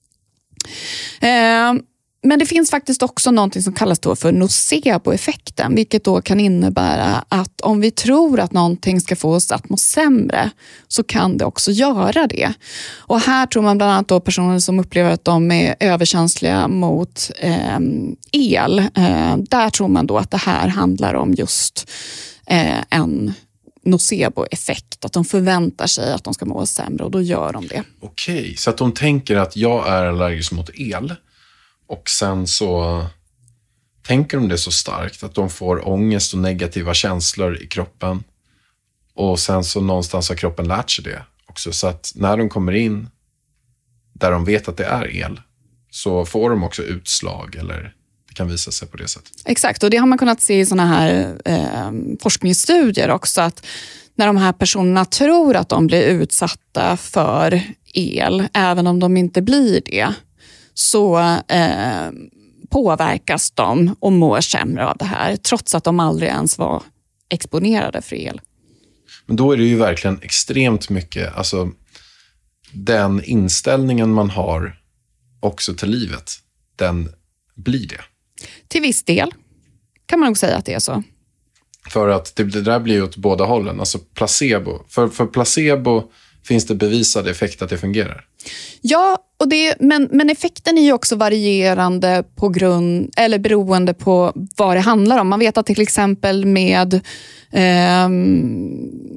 Eh, men det finns faktiskt också någonting som kallas då för noceboeffekten, vilket då kan innebära att om vi tror att någonting ska få oss att må sämre, så kan det också göra det. Och här tror man bland annat då personer som upplever att de är överkänsliga mot eh, el. Eh, där tror man då att det här handlar om just eh, en noceboeffekt, att de förväntar sig att de ska må sämre och då gör de det. Okej, så att de tänker att jag är allergisk mot el. Och sen så tänker de det så starkt att de får ångest och negativa känslor i kroppen. Och sen så någonstans har kroppen lärt sig det också. Så att när de kommer in där de vet att det är el, så får de också utslag, eller det kan visa sig på det sättet. Exakt, och det har man kunnat se i såna här eh, forskningsstudier också, att när de här personerna tror att de blir utsatta för el, även om de inte blir det, så eh, påverkas de och mår sämre av det här, trots att de aldrig ens var exponerade för el. Men då är det ju verkligen extremt mycket, alltså den inställningen man har också till livet, den blir det. Till viss del kan man nog säga att det är så. För att det, det där blir ju åt båda hållen, alltså placebo. För, för placebo finns det bevisad effekt att det fungerar. Ja, och det, men, men effekten är ju också varierande på grund, eller beroende på vad det handlar om. Man vet att till exempel med eh,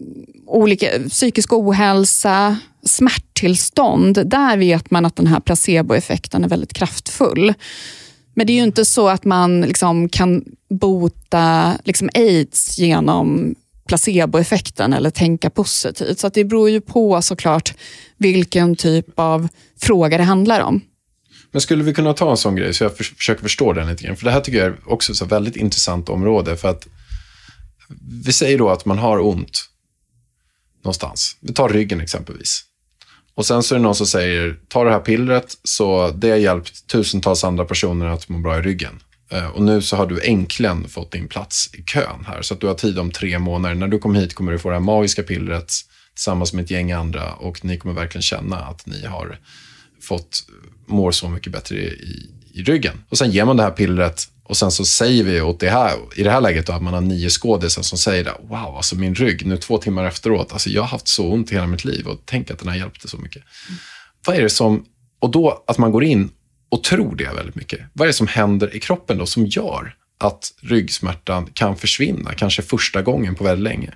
olika psykisk ohälsa, smärttillstånd, där vet man att den här placeboeffekten är väldigt kraftfull. Men det är ju inte så att man liksom kan bota liksom AIDS genom placeboeffekten eller tänka positivt. Så att det beror ju på såklart vilken typ av fråga det handlar om. Men skulle vi kunna ta en sån grej så jag för, försöker förstå den lite grann? För det här tycker jag är också ett väldigt intressant område. För att vi säger då att man har ont någonstans. Vi tar ryggen exempelvis. Och sen så är det någon som säger, ta det här pillret så det har hjälpt tusentals andra personer att må bra i ryggen. Och nu så har du äntligen fått din plats i kön här. Så att du har tid om tre månader. När du kommer hit kommer du få det här magiska pillret tillsammans med ett gäng andra. Och ni kommer verkligen känna att ni har fått mår så mycket bättre i, i ryggen. Och sen ger man det här pillret och sen så säger vi åt det här, i det här läget då, att man har nio skådisar som säger det, wow, alltså min rygg nu två timmar efteråt, alltså jag har haft så ont i hela mitt liv och tänk att den har hjälpt så mycket. Mm. Vad är det som, och då att man går in och tror det väldigt mycket. Vad är det som händer i kroppen då som gör att ryggsmärtan kan försvinna, kanske första gången på väldigt länge?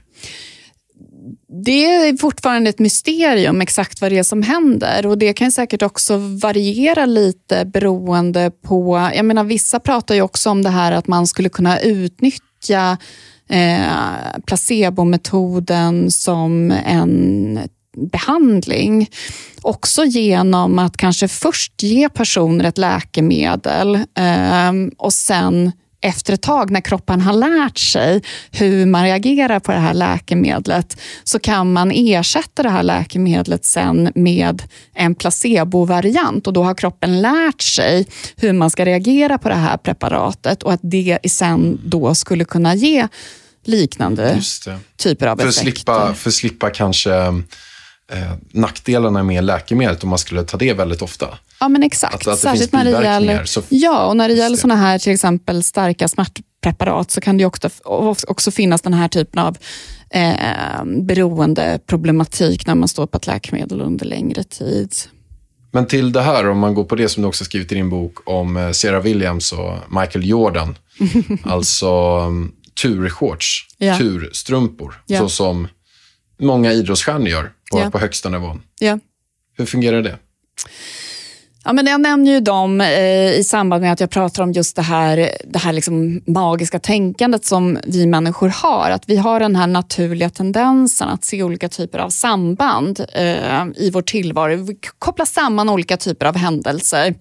Det är fortfarande ett mysterium exakt vad det är som händer, och det kan säkert också variera lite beroende på, jag menar vissa pratar ju också om det här att man skulle kunna utnyttja eh, placebometoden som en behandling, också genom att kanske först ge personer ett läkemedel eh, och sen efter ett tag när kroppen har lärt sig hur man reagerar på det här läkemedlet så kan man ersätta det här läkemedlet sen med en placebo-variant, och då har kroppen lärt sig hur man ska reagera på det här preparatet och att det sen då skulle kunna ge liknande typer av för effekter. Slippa, för att slippa kanske eh, nackdelarna med läkemedlet om man skulle ta det väldigt ofta. Ja, men exakt. Att, att det Särskilt finns när det gäller, så... ja, och när det gäller såna här till exempel starka smärtpreparat så kan det också, också finnas den här typen av eh, beroendeproblematik när man står på ett läkemedel under längre tid. Men till det här, om man går på det som du också skrivit i din bok om Serena Williams och Michael Jordan, alltså um, turshorts, ja. turstrumpor, ja. så som många idrottsstjärnor gör på, ja. på högsta nivån. Ja. Hur fungerar det? Ja, men jag nämner ju dem eh, i samband med att jag pratar om just det här, det här liksom magiska tänkandet som vi människor har. Att vi har den här naturliga tendensen att se olika typer av samband eh, i vår tillvaro. Vi kopplar samman olika typer av händelser.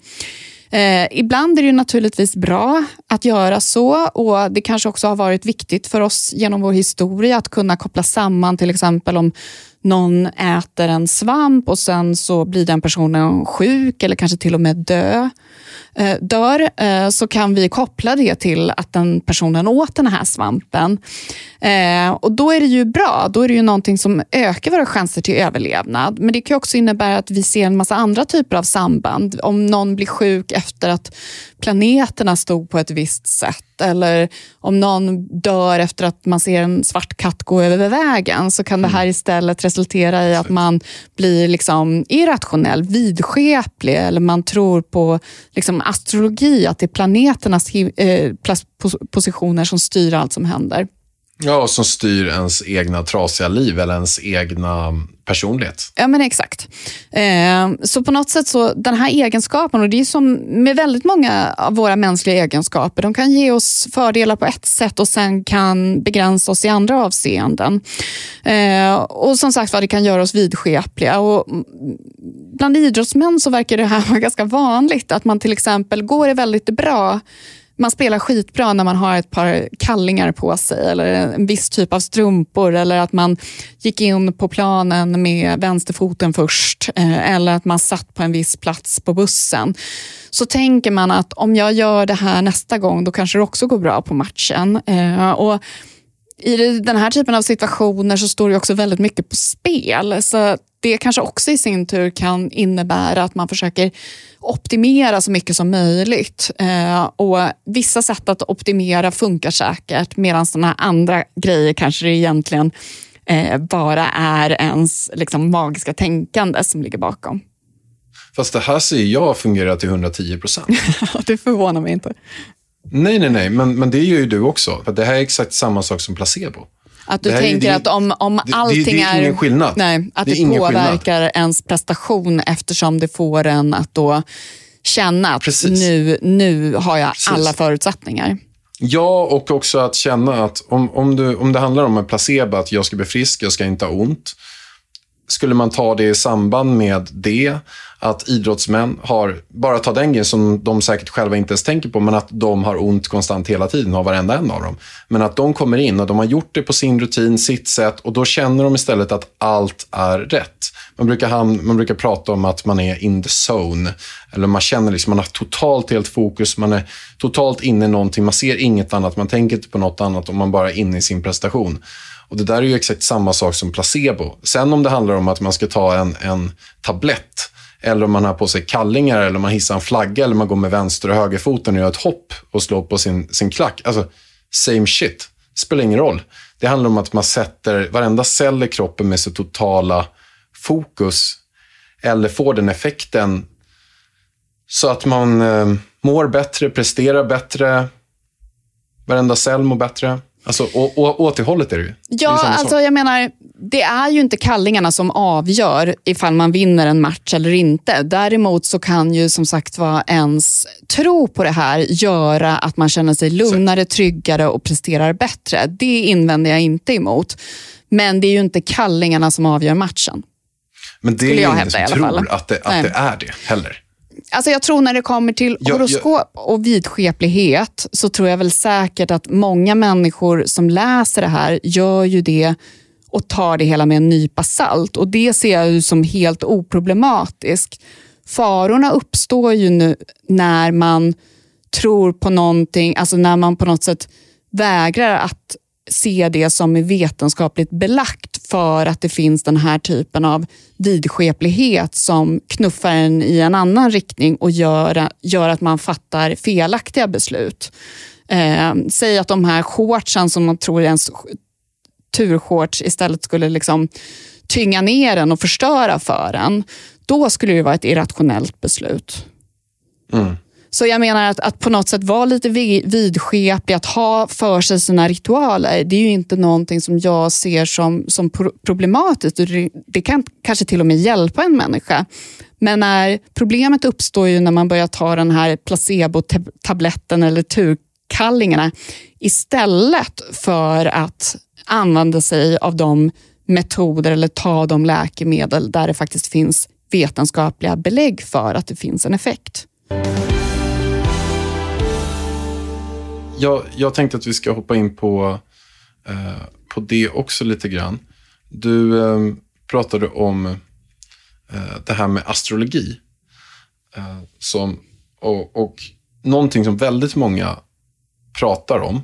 Eh, ibland är det naturligtvis bra att göra så, och det kanske också har varit viktigt för oss genom vår historia att kunna koppla samman, till exempel om någon äter en svamp och sen så blir den personen sjuk eller kanske till och med dö, eh, dör, eh, så kan vi koppla det till att den personen åt den här svampen. Eh, och då är det ju bra, då är det ju någonting som ökar våra chanser till överlevnad. Men det kan också innebära att vi ser en massa andra typer av samband. Om någon blir sjuk efter att planeterna stod på ett visst sätt, eller om någon dör efter att man ser en svart katt gå över vägen, så kan det här istället resultera i att man blir liksom irrationell, vidskeplig, eller man tror på liksom astrologi, att det är planeternas eh, positioner som styr allt som händer. Ja, och som styr ens egna trasiga liv eller ens egna personlighet. Ja, men exakt. Eh, så på något sätt så, den här egenskapen, och det är som med väldigt många av våra mänskliga egenskaper, de kan ge oss fördelar på ett sätt och sen kan begränsa oss i andra avseenden. Eh, och som sagt vad det kan göra oss vidskepliga. Och bland idrottsmän så verkar det här vara ganska vanligt, att man till exempel går det väldigt bra. Man spelar skitbra när man har ett par kallingar på sig eller en viss typ av strumpor, eller att man gick in på planen med vänsterfoten först, eller att man satt på en viss plats på bussen. Så tänker man att om jag gör det här nästa gång, då kanske det också går bra på matchen. Och i den här typen av situationer så står det också väldigt mycket på spel, så det kanske också i sin tur kan innebära att man försöker optimera så mycket som möjligt. Eh, och vissa sätt att optimera funkar säkert, medan sådana här andra grejer kanske det egentligen eh, bara är ens liksom, magiska tänkande som ligger bakom. Fast det här ser jag fungerar till hundratio procent. Det förvånar mig inte. Nej, nej, nej. Men, men det gör ju du också. För det här är exakt samma sak som placebo. Att du det tänker det, att om, om det, allting det, det är ingen skillnad. Nej, att det, det påverkar skillnad. ens prestation eftersom det får en att då känna att nu, nu har jag Precis. alla förutsättningar. Ja, och också att känna att om, om, du, om det handlar om en placebo, att jag ska bli frisk, jag ska inte ha ont. Skulle man ta det i samband med det, att idrottsmän har, bara ta den grejen som de säkert själva inte ens tänker på, men att de har ont konstant hela tiden, har varenda en av dem. Men att de kommer in och de har gjort det på sin rutin, sitt sätt, och då känner de istället att allt är rätt. Man brukar, ham- man brukar prata om att man är in the zone, eller man känner liksom, man har totalt helt fokus, man är totalt inne i någonting, man ser inget annat, man tänker inte på något annat, och man bara är inne i sin prestation. Och det där är ju exakt samma sak som placebo. Sen om det handlar om att man ska ta en, en tablett, eller om man har på sig kallingar, eller man hissar en flagga, eller man går med vänster och högerfoten och gör ett hopp och slår på sin, sin klack. Alltså, same shit. Det spelar ingen roll. Det handlar om att man sätter varenda cell i kroppen med sitt totala fokus, eller får den effekten så att man eh, mår bättre, presterar bättre, varenda cell mår bättre. Alltså, och, och åt det hållet är det ju. Ja, det är alltså jag menar, det är ju inte kallingarna som avgör ifall man vinner en match eller inte. Däremot så kan ju som sagt vara ens tro på det här göra att man känner sig lugnare, tryggare och presterar bättre. Det invänder jag inte emot. Men det är ju inte kallingarna som avgör matchen. Men det är ju ingen som tror att det, att det är det heller. Alltså jag tror när det kommer till jag, horoskop och vidskeplighet så tror jag väl säkert att många människor som läser det här gör ju det och tar det hela med en nypa salt. Och det ser jag ju som helt oproblematiskt. Farorna uppstår ju nu när man tror på någonting, alltså när man på något sätt vägrar att se det som är vetenskapligt belagt för att det finns den här typen av vidskeplighet som knuffar en i en annan riktning och gör, gör att man fattar felaktiga beslut. Eh, säg att de här shortsen som man tror är ens turshorts istället skulle liksom tynga ner en och förstöra för en. Då skulle det vara ett irrationellt beslut. Mm. Så jag menar att, att på något sätt vara lite vidskeplig, att ha för sig sina ritualer, det är ju inte någonting som jag ser som, som problematiskt. Det kan kanske till och med hjälpa en människa. Men när problemet uppstår ju när man börjar ta den här placebo-tabletten eller turkallingarna istället för att använda sig av de metoder eller ta de läkemedel där det faktiskt finns vetenskapliga belägg för att det finns en effekt. Jag, jag tänkte att vi ska hoppa in på, eh, på det också lite grann. Du eh, pratade om eh, det här med astrologi. Eh, som, och, och någonting som väldigt många pratar om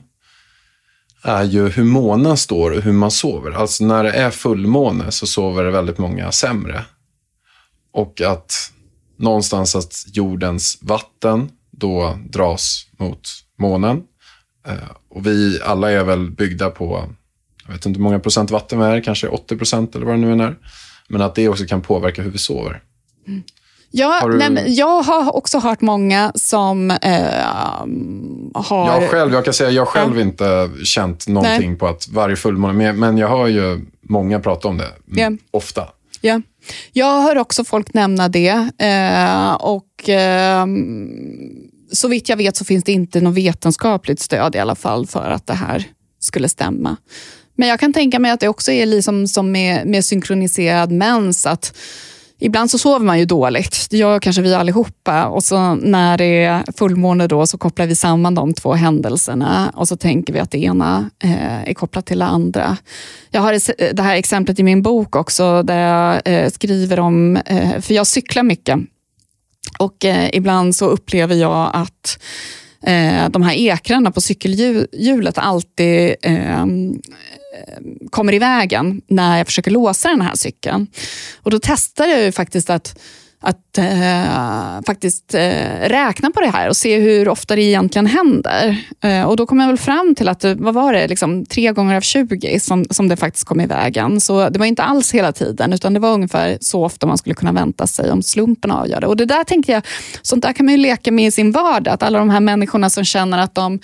är ju hur månen står och hur man sover. Alltså när det är fullmåne så sover det väldigt många sämre. Och att någonstans att jordens vatten då dras mot månen. Och vi alla är väl byggda på, jag vet inte hur många procent vatten vi är, kanske åttio procent eller vad det nu är. Men att det också kan påverka hur vi sover. Mm. Ja, har du... nej, jag har också hört många som eh, har... Jag själv, jag kan säga, jag själv ja. inte känt någonting nej. på att varje fullmåne, men jag hör ju många prata om det, yeah. ofta. Ja, jag hör också folk nämna det eh, och... Eh, så vitt jag vet så finns det inte något vetenskapligt stöd i alla fall för att det här skulle stämma. Men jag kan tänka mig att det också är liksom som med, med synkroniserad mens, att ibland så sover man ju dåligt. Det gör kanske vi allihopa. Och så när det är fullmåne då så kopplar vi samman de två händelserna och så tänker vi att det ena eh, är kopplat till det andra. Jag har det här exemplet i min bok också där jag eh, skriver om, eh, för jag cyklar mycket. Och eh, ibland så upplever jag att eh, de här ekrarna på cykelhjulet alltid eh, kommer i vägen när jag försöker låsa den här cykeln. Och då testar jag ju faktiskt att, att eh, faktiskt eh, räkna på det här och se hur ofta det egentligen händer. Eh, och då kommer jag väl fram till att, vad var det, liksom tre gånger av tjugo som, som det faktiskt kom i vägen. Så det var inte alls hela tiden, utan det var ungefär så ofta man skulle kunna vänta sig om slumpen avgör det. Och det där tänkte jag, sånt där kan man ju leka med i sin vardag. Att alla de här människorna som känner att de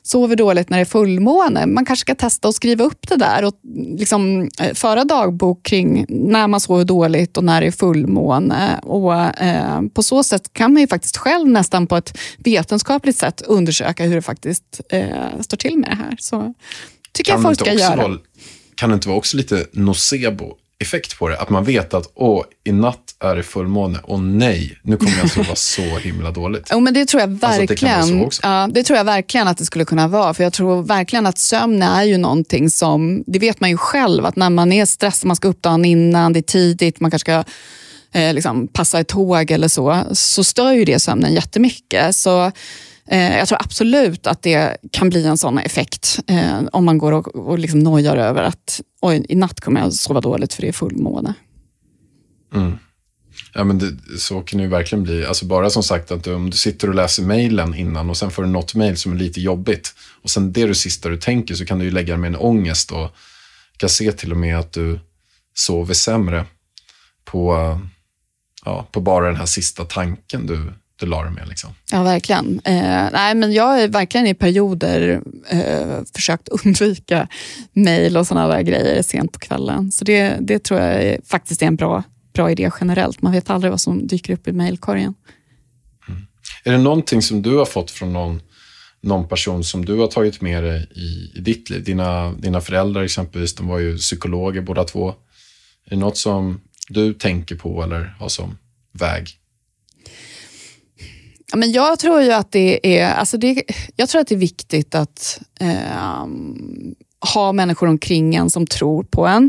sover dåligt när det är fullmåne. Man kanske ska testa att skriva upp det där och liksom föra dagbok kring när man sover dåligt och när det är fullmåne. Och eh, på så sätt kan man ju faktiskt själv nästan på ett vetenskapligt sätt undersöka hur det faktiskt eh, står till med det här. Så tycker kan jag folk ska göra. Vara, kan det inte vara också lite nocebo-effekt på det? Att man vet att åh, i natt är det fullmåne och nej, nu kommer jag sova så himla dåligt. Jo, men det tror jag verkligen. Alltså, det, ja, det tror jag verkligen att det skulle kunna vara. För jag tror verkligen att sömn är ju någonting som, det vet man ju själv, att när man är stressad, man ska upp dagen innan, det är tidigt, man kanske ska eh, liksom passa ett tåg eller så, så stör ju det sömnen jättemycket. Så eh, jag tror absolut att det kan bli en sån effekt eh, om man går och, och liksom nojar över att oj, i natt kommer jag sova dåligt för det är fullmåne. Mm. Ja, men det, så kan det ju verkligen bli. Alltså bara som sagt att du, om du sitter och läser mejlen innan och sen får du något mejl som är lite jobbigt och sen det är det sista du tänker, så kan du ju lägga med en ångest och kan se till och med att du sover sämre på, ja, på bara den här sista tanken du, du la dig med. Liksom. Ja, verkligen. Eh, nej, men jag är verkligen i perioder eh, försökt undvika mejl och sådana där grejer sent på kvällen. Så det, det tror jag är, faktiskt är en bra bra idé generellt. Man vet aldrig vad som dyker upp i mejlkorgen. Mm. Är det någonting som du har fått från någon, någon person som du har tagit med dig i, i ditt liv? Dina, dina föräldrar exempelvis, de var ju psykologer båda två. Är det något som du tänker på eller har som väg? Ja, men jag tror ju att det är, alltså det, jag tror att det är viktigt att eh, ha människor omkring en som tror på en.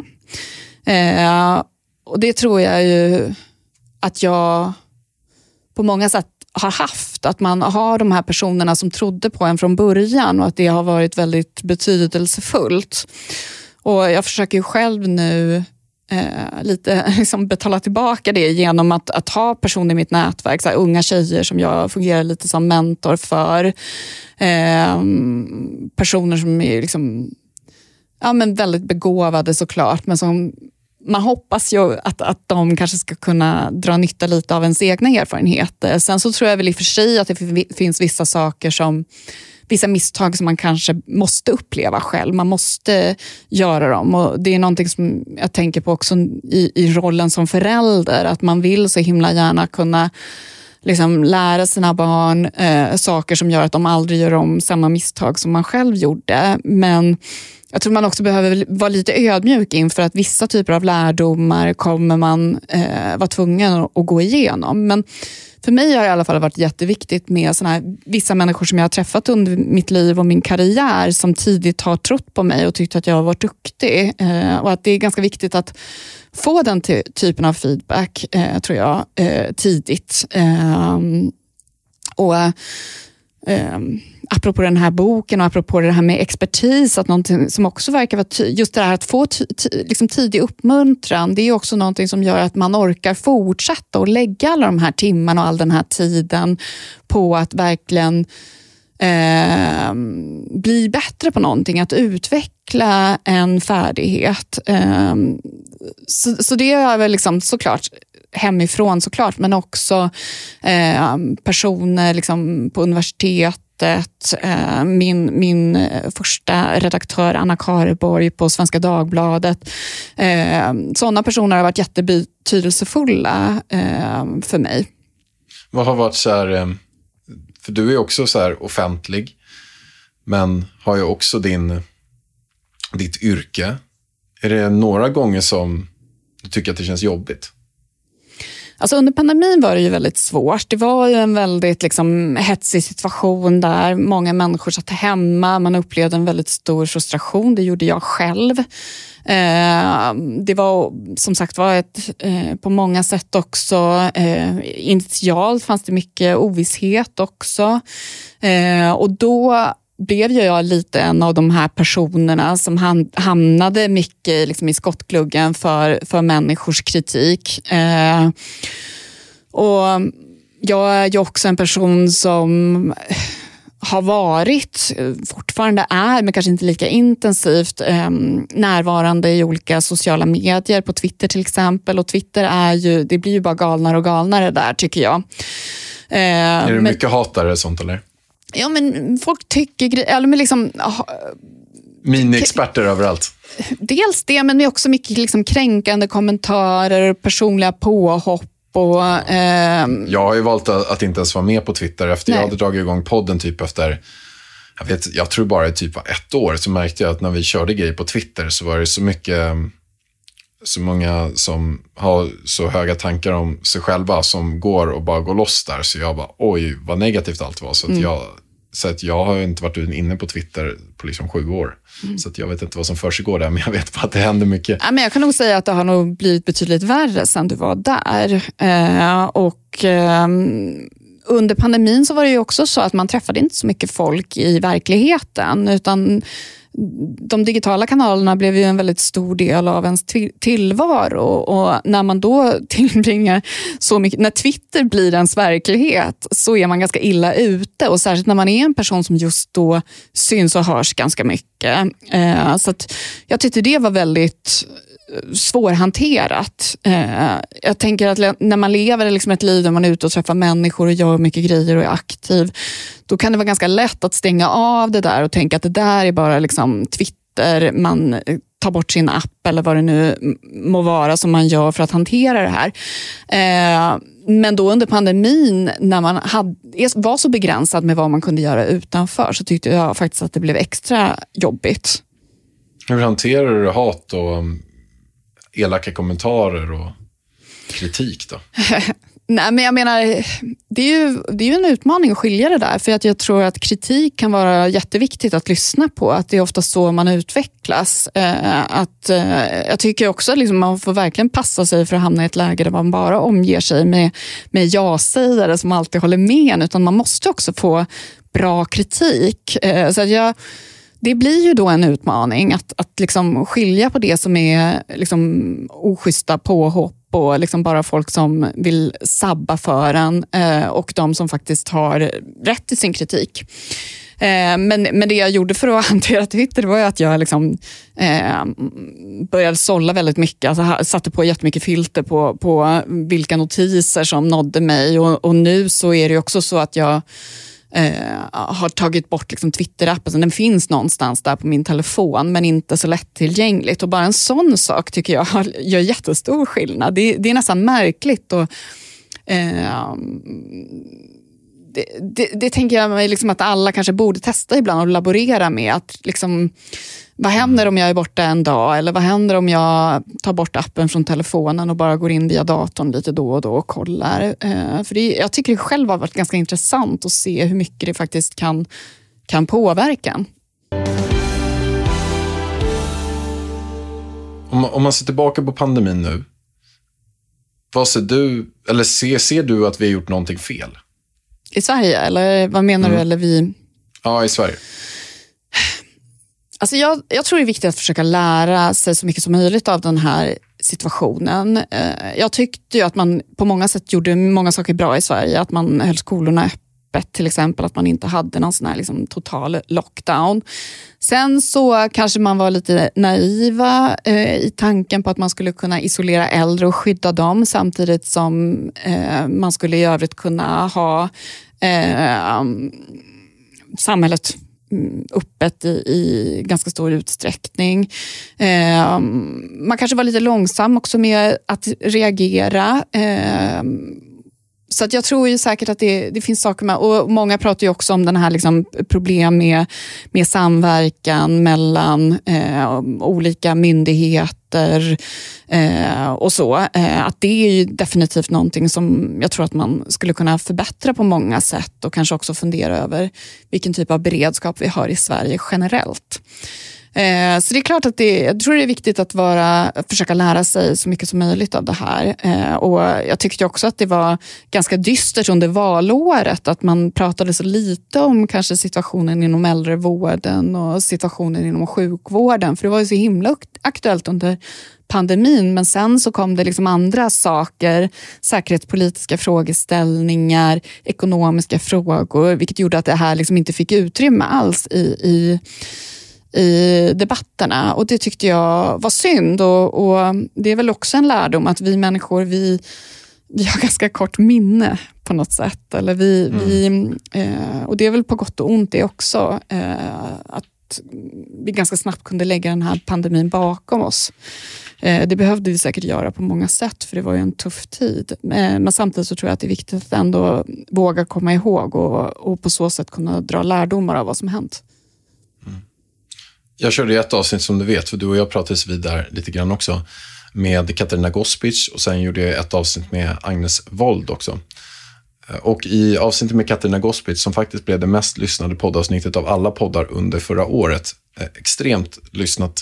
Eh, Och det tror jag ju att jag på många sätt har haft. Att man har de här personerna som trodde på en från början och att det har varit väldigt betydelsefullt. Och jag försöker ju själv nu eh, lite liksom betala tillbaka det genom att, att ha personer i mitt nätverk, så här, unga tjejer som jag fungerar lite som mentor för. Eh, personer som är liksom, ja, men väldigt begåvade såklart, men som man hoppas ju att, att de kanske ska kunna dra nytta lite av ens egna erfarenheter. Sen så tror jag väl i och för sig att det finns vissa saker som, vissa misstag som man kanske måste uppleva själv. Man måste göra dem. Och det är någonting som jag tänker på också i, i rollen som förälder. Att man vill så himla gärna kunna liksom lära sina barn eh, saker som gör att de aldrig gör om samma misstag som man själv gjorde. Men jag tror man också behöver vara lite ödmjuk inför att vissa typer av lärdomar kommer man eh, vara tvungen att, att gå igenom. Men för mig har det i alla fall varit jätteviktigt med såna här, vissa människor som jag har träffat under mitt liv och min karriär som tidigt har trott på mig och tyckt att jag har varit duktig. Eh, och att det är ganska viktigt att få den ty- typen av feedback, eh, tror jag, eh, tidigt. Eh, och eh, apropå den här boken och apropå det här med expertis, att någonting som också verkar vara ty- just det här att få t- t- liksom tidig uppmuntran, det är också någonting som gör att man orkar fortsätta och lägga alla de här timmarna och all den här tiden på att verkligen eh, bli bättre på någonting, att utveckla en färdighet. Eh, så, så det är väl liksom såklart hemifrån såklart, men också eh, personer liksom på universitet. Min, min första redaktör Anna Kareborg på Svenska Dagbladet. Sådana personer har varit jättebetydelsefulla för mig. Vad har varit så här, för du är också så här offentlig, men har ju också din, ditt yrke. Är det några gånger som du tycker att det känns jobbigt? Alltså under pandemin var det ju väldigt svårt. Det var ju en väldigt liksom, hetsig situation där många människor satt hemma. Man upplevde en väldigt stor frustration. Det gjorde jag själv. Eh, det var som sagt var ett, eh, på många sätt också eh, initialt fanns det mycket ovisshet också. Eh, och då blev jag lite en av de här personerna som hamnade mycket liksom i skottgluggen för, för människors kritik. Eh, och jag är ju också en person som har varit, fortfarande är, men kanske inte lika intensivt eh, närvarande i olika sociala medier, på Twitter till exempel. Och Twitter är ju, det blir ju bara galnare och galnare där tycker jag. Eh, är det men, mycket hatare sånt eller? Ja, men folk tycker grejer, eller men liksom... Mini-experter överallt. Dels det, men det är också mycket liksom kränkande kommentarer, personliga påhopp. Och, eh... Jag har ju valt att, att inte ens vara med på Twitter efter Nej. jag hade dragit igång podden typ efter, jag vet, jag tror bara typ ett år, så märkte jag att när vi körde grejer på Twitter så var det så mycket, så många som har så höga tankar om sig själva som går och bara går loss där, så jag bara, oj vad negativt allt var, så att Mm. jag Så att jag har inte varit inne på Twitter på liksom sju år. Mm. Så att jag vet inte vad som försiggår där, men jag vet bara att det händer mycket. Ja, men jag kan nog säga att det har nog blivit betydligt värre sedan du var där. Eh, och eh, under pandemin så var det ju också så att man träffade inte så mycket folk i verkligheten, utan de digitala kanalerna blev ju en väldigt stor del av ens tillvaro, och när man då tillbringar så mycket, när Twitter blir ens verklighet, så är man ganska illa ute, och särskilt när man är en person som just då syns och hörs ganska mycket. Så att jag tyckte det var väldigt svårhanterat. Jag tänker att när man lever liksom ett liv där man är ute och träffar människor och gör mycket grejer och är aktiv, då kan det vara ganska lätt att stänga av det där och tänka att det där är bara liksom Twitter, man tar bort sin app eller vad det nu må vara som man gör för att hantera det här. Men då under pandemin, när man hade, var så begränsad med vad man kunde göra utanför, så tyckte jag faktiskt att det blev extra jobbigt. Hur hanterar du hat och elaka kommentarer och kritik då? Nej, men jag menar, det är ju, det är ju en utmaning att skilja det där, för att jag tror att kritik kan vara jätteviktigt att lyssna på, att det är ofta så man utvecklas. Eh, att, eh, jag tycker också att liksom man får verkligen passa sig för att hamna i ett läge där man bara omger sig med, med ja-sägare som alltid håller med en, utan man måste också få bra kritik. Eh, så att jag Det blir ju då en utmaning att, att liksom skilja på det som är liksom oschyssta påhopp och liksom bara folk som vill sabba för en, eh, och de som faktiskt har rätt i sin kritik. Eh, men, men det jag gjorde för att hantera Twitter var ju att jag liksom, eh, började sålla väldigt mycket. Alltså, satte på jättemycket filter på, på vilka notiser som nådde mig. Och, och nu så är det ju också så att jag Eh, har tagit bort liksom Twitter-appen, så den finns någonstans där på min telefon, men inte så lättillgängligt, och bara en sån sak tycker jag gör jättestor skillnad. Det, det är nästan märkligt, och eh, det, det, det tänker jag mig liksom att alla kanske borde testa ibland och laborera med, att liksom, vad händer om jag är borta en dag, eller vad händer om jag tar bort appen från telefonen och bara går in via datorn lite då och då och kollar. Eh, för det, jag tycker det själv har varit ganska intressant att se hur mycket det faktiskt kan, kan påverka. Om, om man ser tillbaka på pandemin nu, vad ser du, eller ser, ser du att vi har gjort någonting fel? I Sverige, eller vad menar mm. du? Eller vi... Ja, i Sverige. Alltså jag, jag tror det är viktigt att försöka lära sig så mycket som möjligt av den här situationen. Jag tyckte ju att man på många sätt gjorde många saker bra i Sverige. Att man höll skolorna öppet till exempel. Att man inte hade någon sån här liksom total lockdown. Sen så kanske man var lite naiva eh, i tanken på att man skulle kunna isolera äldre och skydda dem. Samtidigt som eh, man skulle i övrigt kunna ha eh, samhället öppet i, i ganska stor utsträckning. Eh, man kanske var lite långsam också med att reagera. Eh, så att jag tror ju säkert att det, det finns saker med, och många pratar ju också om den här liksom problem med, med samverkan mellan eh, olika myndigheter eh, och så. Eh, att det är ju definitivt någonting som jag tror att man skulle kunna förbättra på många sätt, och kanske också fundera över vilken typ av beredskap vi har i Sverige generellt. Eh, så det är klart att det, jag tror det är viktigt att vara, försöka lära sig så mycket som möjligt av det här. Eh, och jag tyckte också att det var ganska dystert under valåret att man pratade så lite om kanske situationen inom äldrevården och situationen inom sjukvården. För det var ju så himla aktuellt under pandemin, men sen så kom det liksom andra saker, säkerhetspolitiska frågeställningar, ekonomiska frågor, vilket gjorde att det här liksom inte fick utrymme alls i, i i debatterna, och det tyckte jag var synd, och, och det är väl också en lärdom att vi människor, vi, vi har ganska kort minne på något sätt. Eller vi, mm. vi, eh, och det är väl på gott och ont det också. Eh, att vi ganska snabbt kunde lägga den här pandemin bakom oss. Eh, det behövde vi säkert göra på många sätt, för det var ju en tuff tid. Eh, men samtidigt så tror jag att det är viktigt att ändå våga komma ihåg och, och på så sätt kunna dra lärdomar av vad som hänt. Mm. Jag körde ett avsnitt som du vet, för du och jag pratades vid där lite grann också, med Katarina Gospic, och sen gjorde jag ett avsnitt med Agnes Wold också. Och i avsnittet med Katarina Gospic, som faktiskt blev det mest lyssnade poddavsnittet av alla poddar under förra året, extremt lyssnat,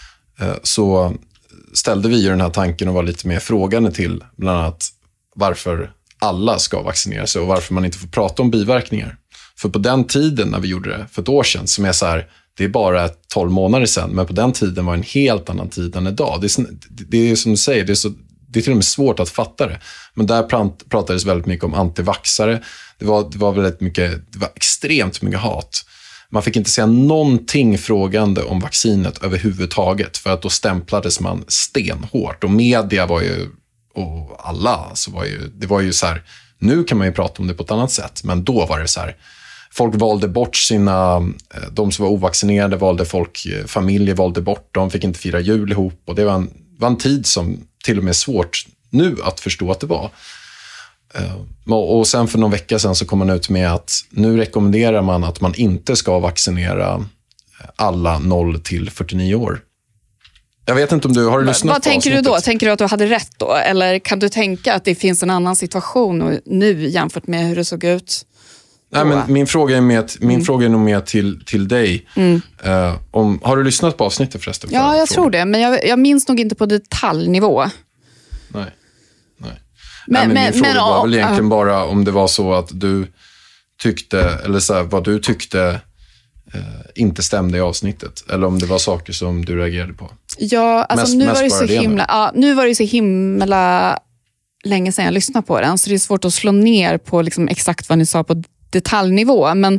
så ställde vi ju den här tanken och var lite mer frågande till bland annat varför alla ska vaccinera sig och varför man inte får prata om biverkningar. För på den tiden när vi gjorde det för ett år sedan, som är så här, det är bara tolv månader sedan, men på den tiden var en helt annan tid än idag. Det är, det är som du säger, det är, så, det är till och med svårt att fatta det. Men där pratades väldigt mycket om antivaxare. Det var, det var väldigt mycket, det var extremt mycket hat. Man fick inte säga någonting frågande om vaccinet överhuvudtaget, för att då stämplades man stenhårt. Och media var ju, och alla, så var ju, det var ju så här, nu kan man ju prata om det på ett annat sätt, men då var det så här, folk valde bort sina, de som var ovaccinerade valde folk, familjer valde bort, de fick inte fira jul ihop, och det var en, var en tid som till och med är svårt nu att förstå att det var. Och sen för någon vecka sedan så kom man ut med att nu rekommenderar man att man inte ska vaccinera alla noll till fyrtionio år. Jag vet inte om du har du lyssnat Vad på tänker avsnittet? du då? Tänker du att du hade rätt då? Eller kan du tänka att det finns en annan situation nu jämfört med hur det såg ut? Nej, men min fråga är, med, min mm. fråga är nog mer till, till dig. Mm. Uh, om, har du lyssnat på avsnittet förresten? För ja, jag fråga? tror det. Men jag, jag minns nog inte på detaljnivå. Nej. Nej. Men, Nej, men, men min fråga men, var och, väl egentligen uh, bara om det var så att du tyckte, eller så här, vad du tyckte uh, inte stämde i avsnittet. Eller om det var saker som du reagerade på. Ja, alltså mest, nu, mest var det så det himla, ja, nu var det så himla länge sedan jag lyssnade på den. Så det är svårt att slå ner på liksom exakt vad ni sa på detaljnivå, men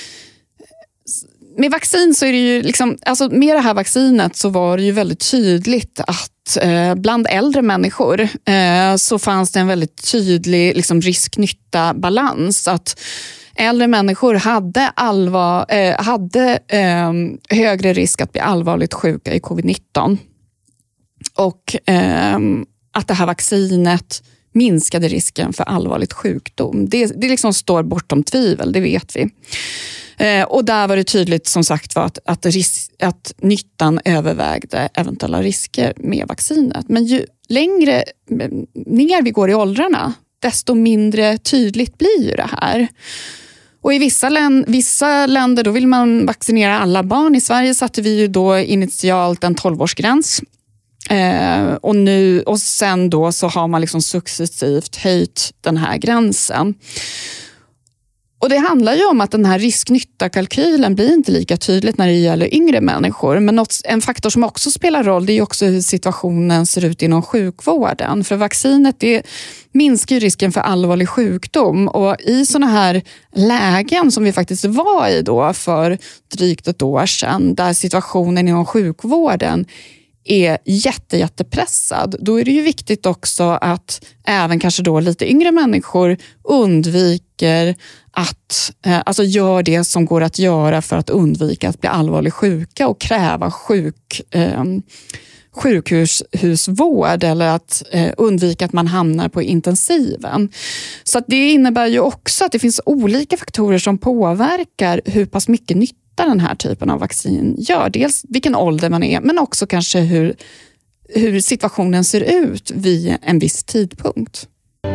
med vaccin så är det ju liksom, alltså med det här vaccinet så var det ju väldigt tydligt att eh, bland äldre människor eh, så fanns det en väldigt tydlig liksom risk-nytta-balans, att äldre människor hade, allvar, eh, hade eh, högre risk att bli allvarligt sjuka i covid nitton, och eh, att det här vaccinet minskade risken för allvarligt sjukdom. Det, det liksom står bortom tvivel, det vet vi. Eh, och där var det tydligt som sagt var att, att, risk, att nyttan övervägde eventuella risker med vaccinet. Men ju längre ner vi går i åldrarna, desto mindre tydligt blir ju det här. Och i vissa, län, vissa länder då vill man vaccinera alla barn. I Sverige satte vi ju då initialt en tolvårsgräns. Eh, och, nu, och sen då så har man liksom successivt höjt den här gränsen. Och det handlar ju om att den här risk-nytta-kalkylen blir inte lika tydligt när det gäller yngre människor. Men något, en faktor som också spelar roll, det är ju också hur situationen ser ut inom sjukvården. För vaccinet, det minskar ju risken för allvarlig sjukdom. Och i såna här lägen som vi faktiskt var i då för drygt ett år sedan, där situationen inom sjukvården är jätte, jättepressad, då är det ju viktigt också att även kanske då lite yngre människor undviker att, eh, alltså gör det som går att göra för att undvika att bli allvarligt sjuka och kräva sjuk, eh, sjukhusvård eller att eh, undvika att man hamnar på intensiven. Så att det innebär ju också att det finns olika faktorer som påverkar hur pass mycket nytta den här typen av vaccin gör. Dels vilken ålder man är, men också kanske hur, hur situationen ser ut vid en viss tidpunkt.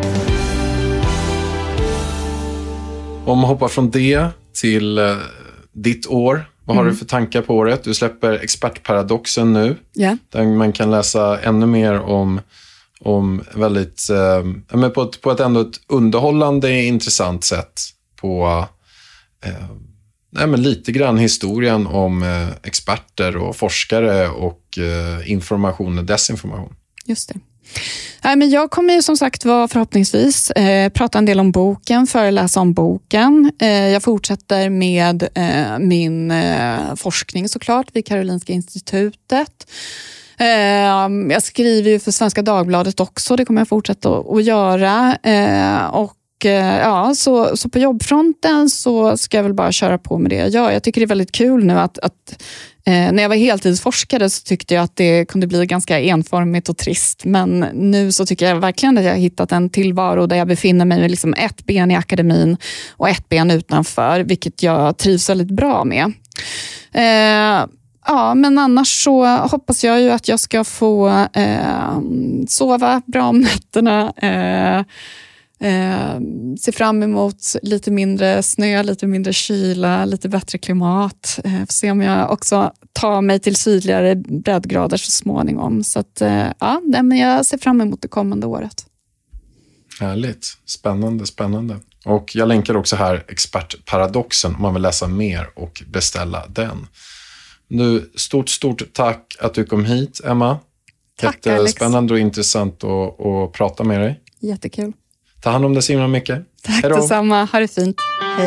Om man hoppar från det till uh, ditt år, vad har mm. du för tankar på året? Du släpper Expertparadoxen nu. Yeah. Där man kan läsa ännu mer om, om väldigt, uh, men på ett, på ett ändå ett underhållande, intressant sätt på uh, nej, men lite grann historien om eh, experter och forskare och eh, information och desinformation. Just det. Nej, men jag kommer ju som sagt var förhoppningsvis eh, prata en del om boken, föreläsa om boken. Eh, jag fortsätter med eh, min eh, forskning såklart vid Karolinska institutet. Eh, jag skriver ju för Svenska Dagbladet också, det kommer jag fortsätta att, att göra. Eh, och Ja, så, så på jobbfronten så ska jag väl bara köra på med det jag gör. Jag tycker det är väldigt kul nu att, att eh, när jag var heltidsforskare så tyckte jag att det kunde bli ganska enformigt och trist. Men nu så tycker jag verkligen att jag har hittat en tillvaro där jag befinner mig med liksom ett ben i akademin och ett ben utanför, vilket jag trivs väldigt bra med. Eh, ja, men annars så hoppas jag ju att jag ska få eh, sova bra om nätterna. Eh, Eh, se fram emot lite mindre snö, lite mindre kyla, lite bättre klimat. Eh, får se om jag också tar mig till sydligare breddgrader så småningom. Så att, eh, ja, men jag ser fram emot det kommande året. Härligt. Spännande, spännande. Och jag länkar också här Expertparadoxen om man vill läsa mer och beställa den. Nu, stort, stort tack att du kom hit, Emma. Tack, Jättespännande och intressant att, att prata med dig. Jättekul. Ta hand om dig så himla mycket. Tack detsamma. Ha det fint. Hej.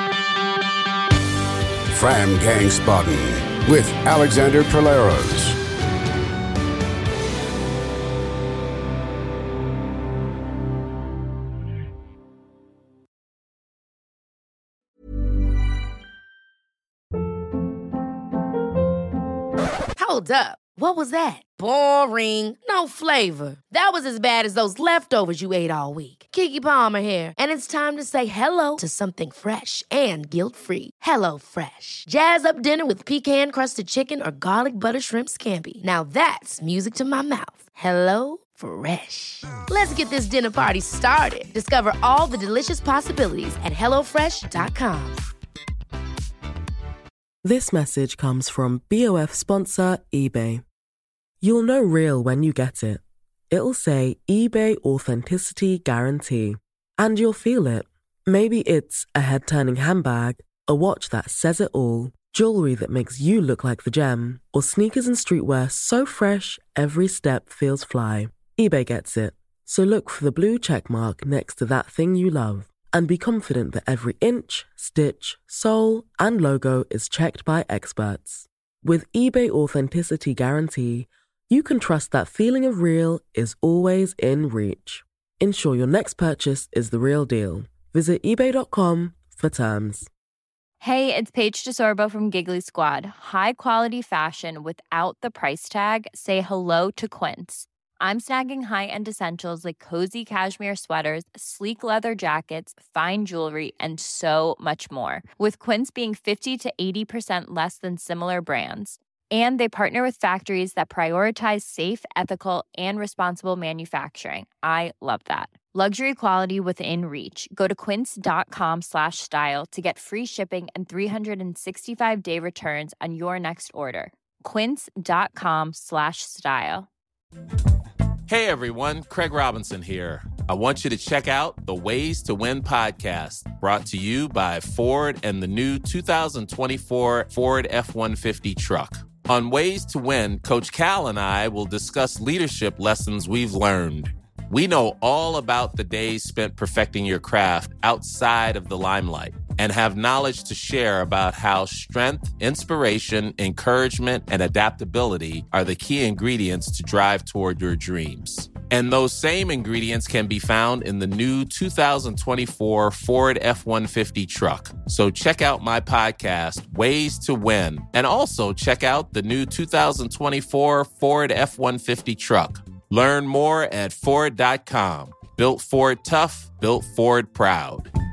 Fram Gangsbaden with Alexander Perleros. Hold up. What was that? Boring. No flavor. That was as bad as those leftovers you ate all week. Keke Palmer here, and it's time to say hello to something fresh and guilt-free. Hello Fresh. Jazz up dinner with pecan-crusted chicken or garlic butter shrimp scampi. Now that's music to my mouth. Hello Fresh. Let's get this dinner party started. Discover all the delicious possibilities at hello fresh dot com. This message comes from B O F sponsor eBay. You'll know real when you get it. It'll say eBay Authenticity Guarantee. And you'll feel it. Maybe it's a head-turning handbag, a watch that says it all, jewelry that makes you look like the gem, or sneakers and streetwear so fresh every step feels fly. eBay gets it. So look for the blue check mark next to that thing you love. And be confident that every inch, stitch, sole, and logo is checked by experts. With eBay Authenticity Guarantee, you can trust that feeling of real is always in reach. Ensure your next purchase is the real deal. Visit ebay dot com for terms. Hey, it's Paige DeSorbo from Giggly Squad. High quality fashion without the price tag. Say hello to Quince. I'm snagging high-end essentials like cozy cashmere sweaters, sleek leather jackets, fine jewelry, and so much more. With Quince being fifty to eighty percent less than similar brands. And they partner with factories that prioritize safe, ethical, and responsible manufacturing. I love that. Luxury quality within reach. Go to quince dot com slash style to get free shipping and three sixty-five day returns on your next order. quince dot com slash style. Hey everyone, Craig Robinson here. I want you to check out the Ways to Win podcast, brought to you by Ford and the new two thousand twenty-four Ford F one fifty truck. On Ways to Win, Coach Cal and I will discuss leadership lessons we've learned. We know all about the days spent perfecting your craft outside of the limelight and have knowledge to share about how strength, inspiration, encouragement, and adaptability are the key ingredients to drive toward your dreams. And those same ingredients can be found in the new two thousand twenty-four Ford F one fifty truck. So check out my podcast, Ways to Win, and also check out the new two thousand twenty-four Ford F one fifty truck. Learn more at Ford dot com. Built Ford tough, built Ford proud.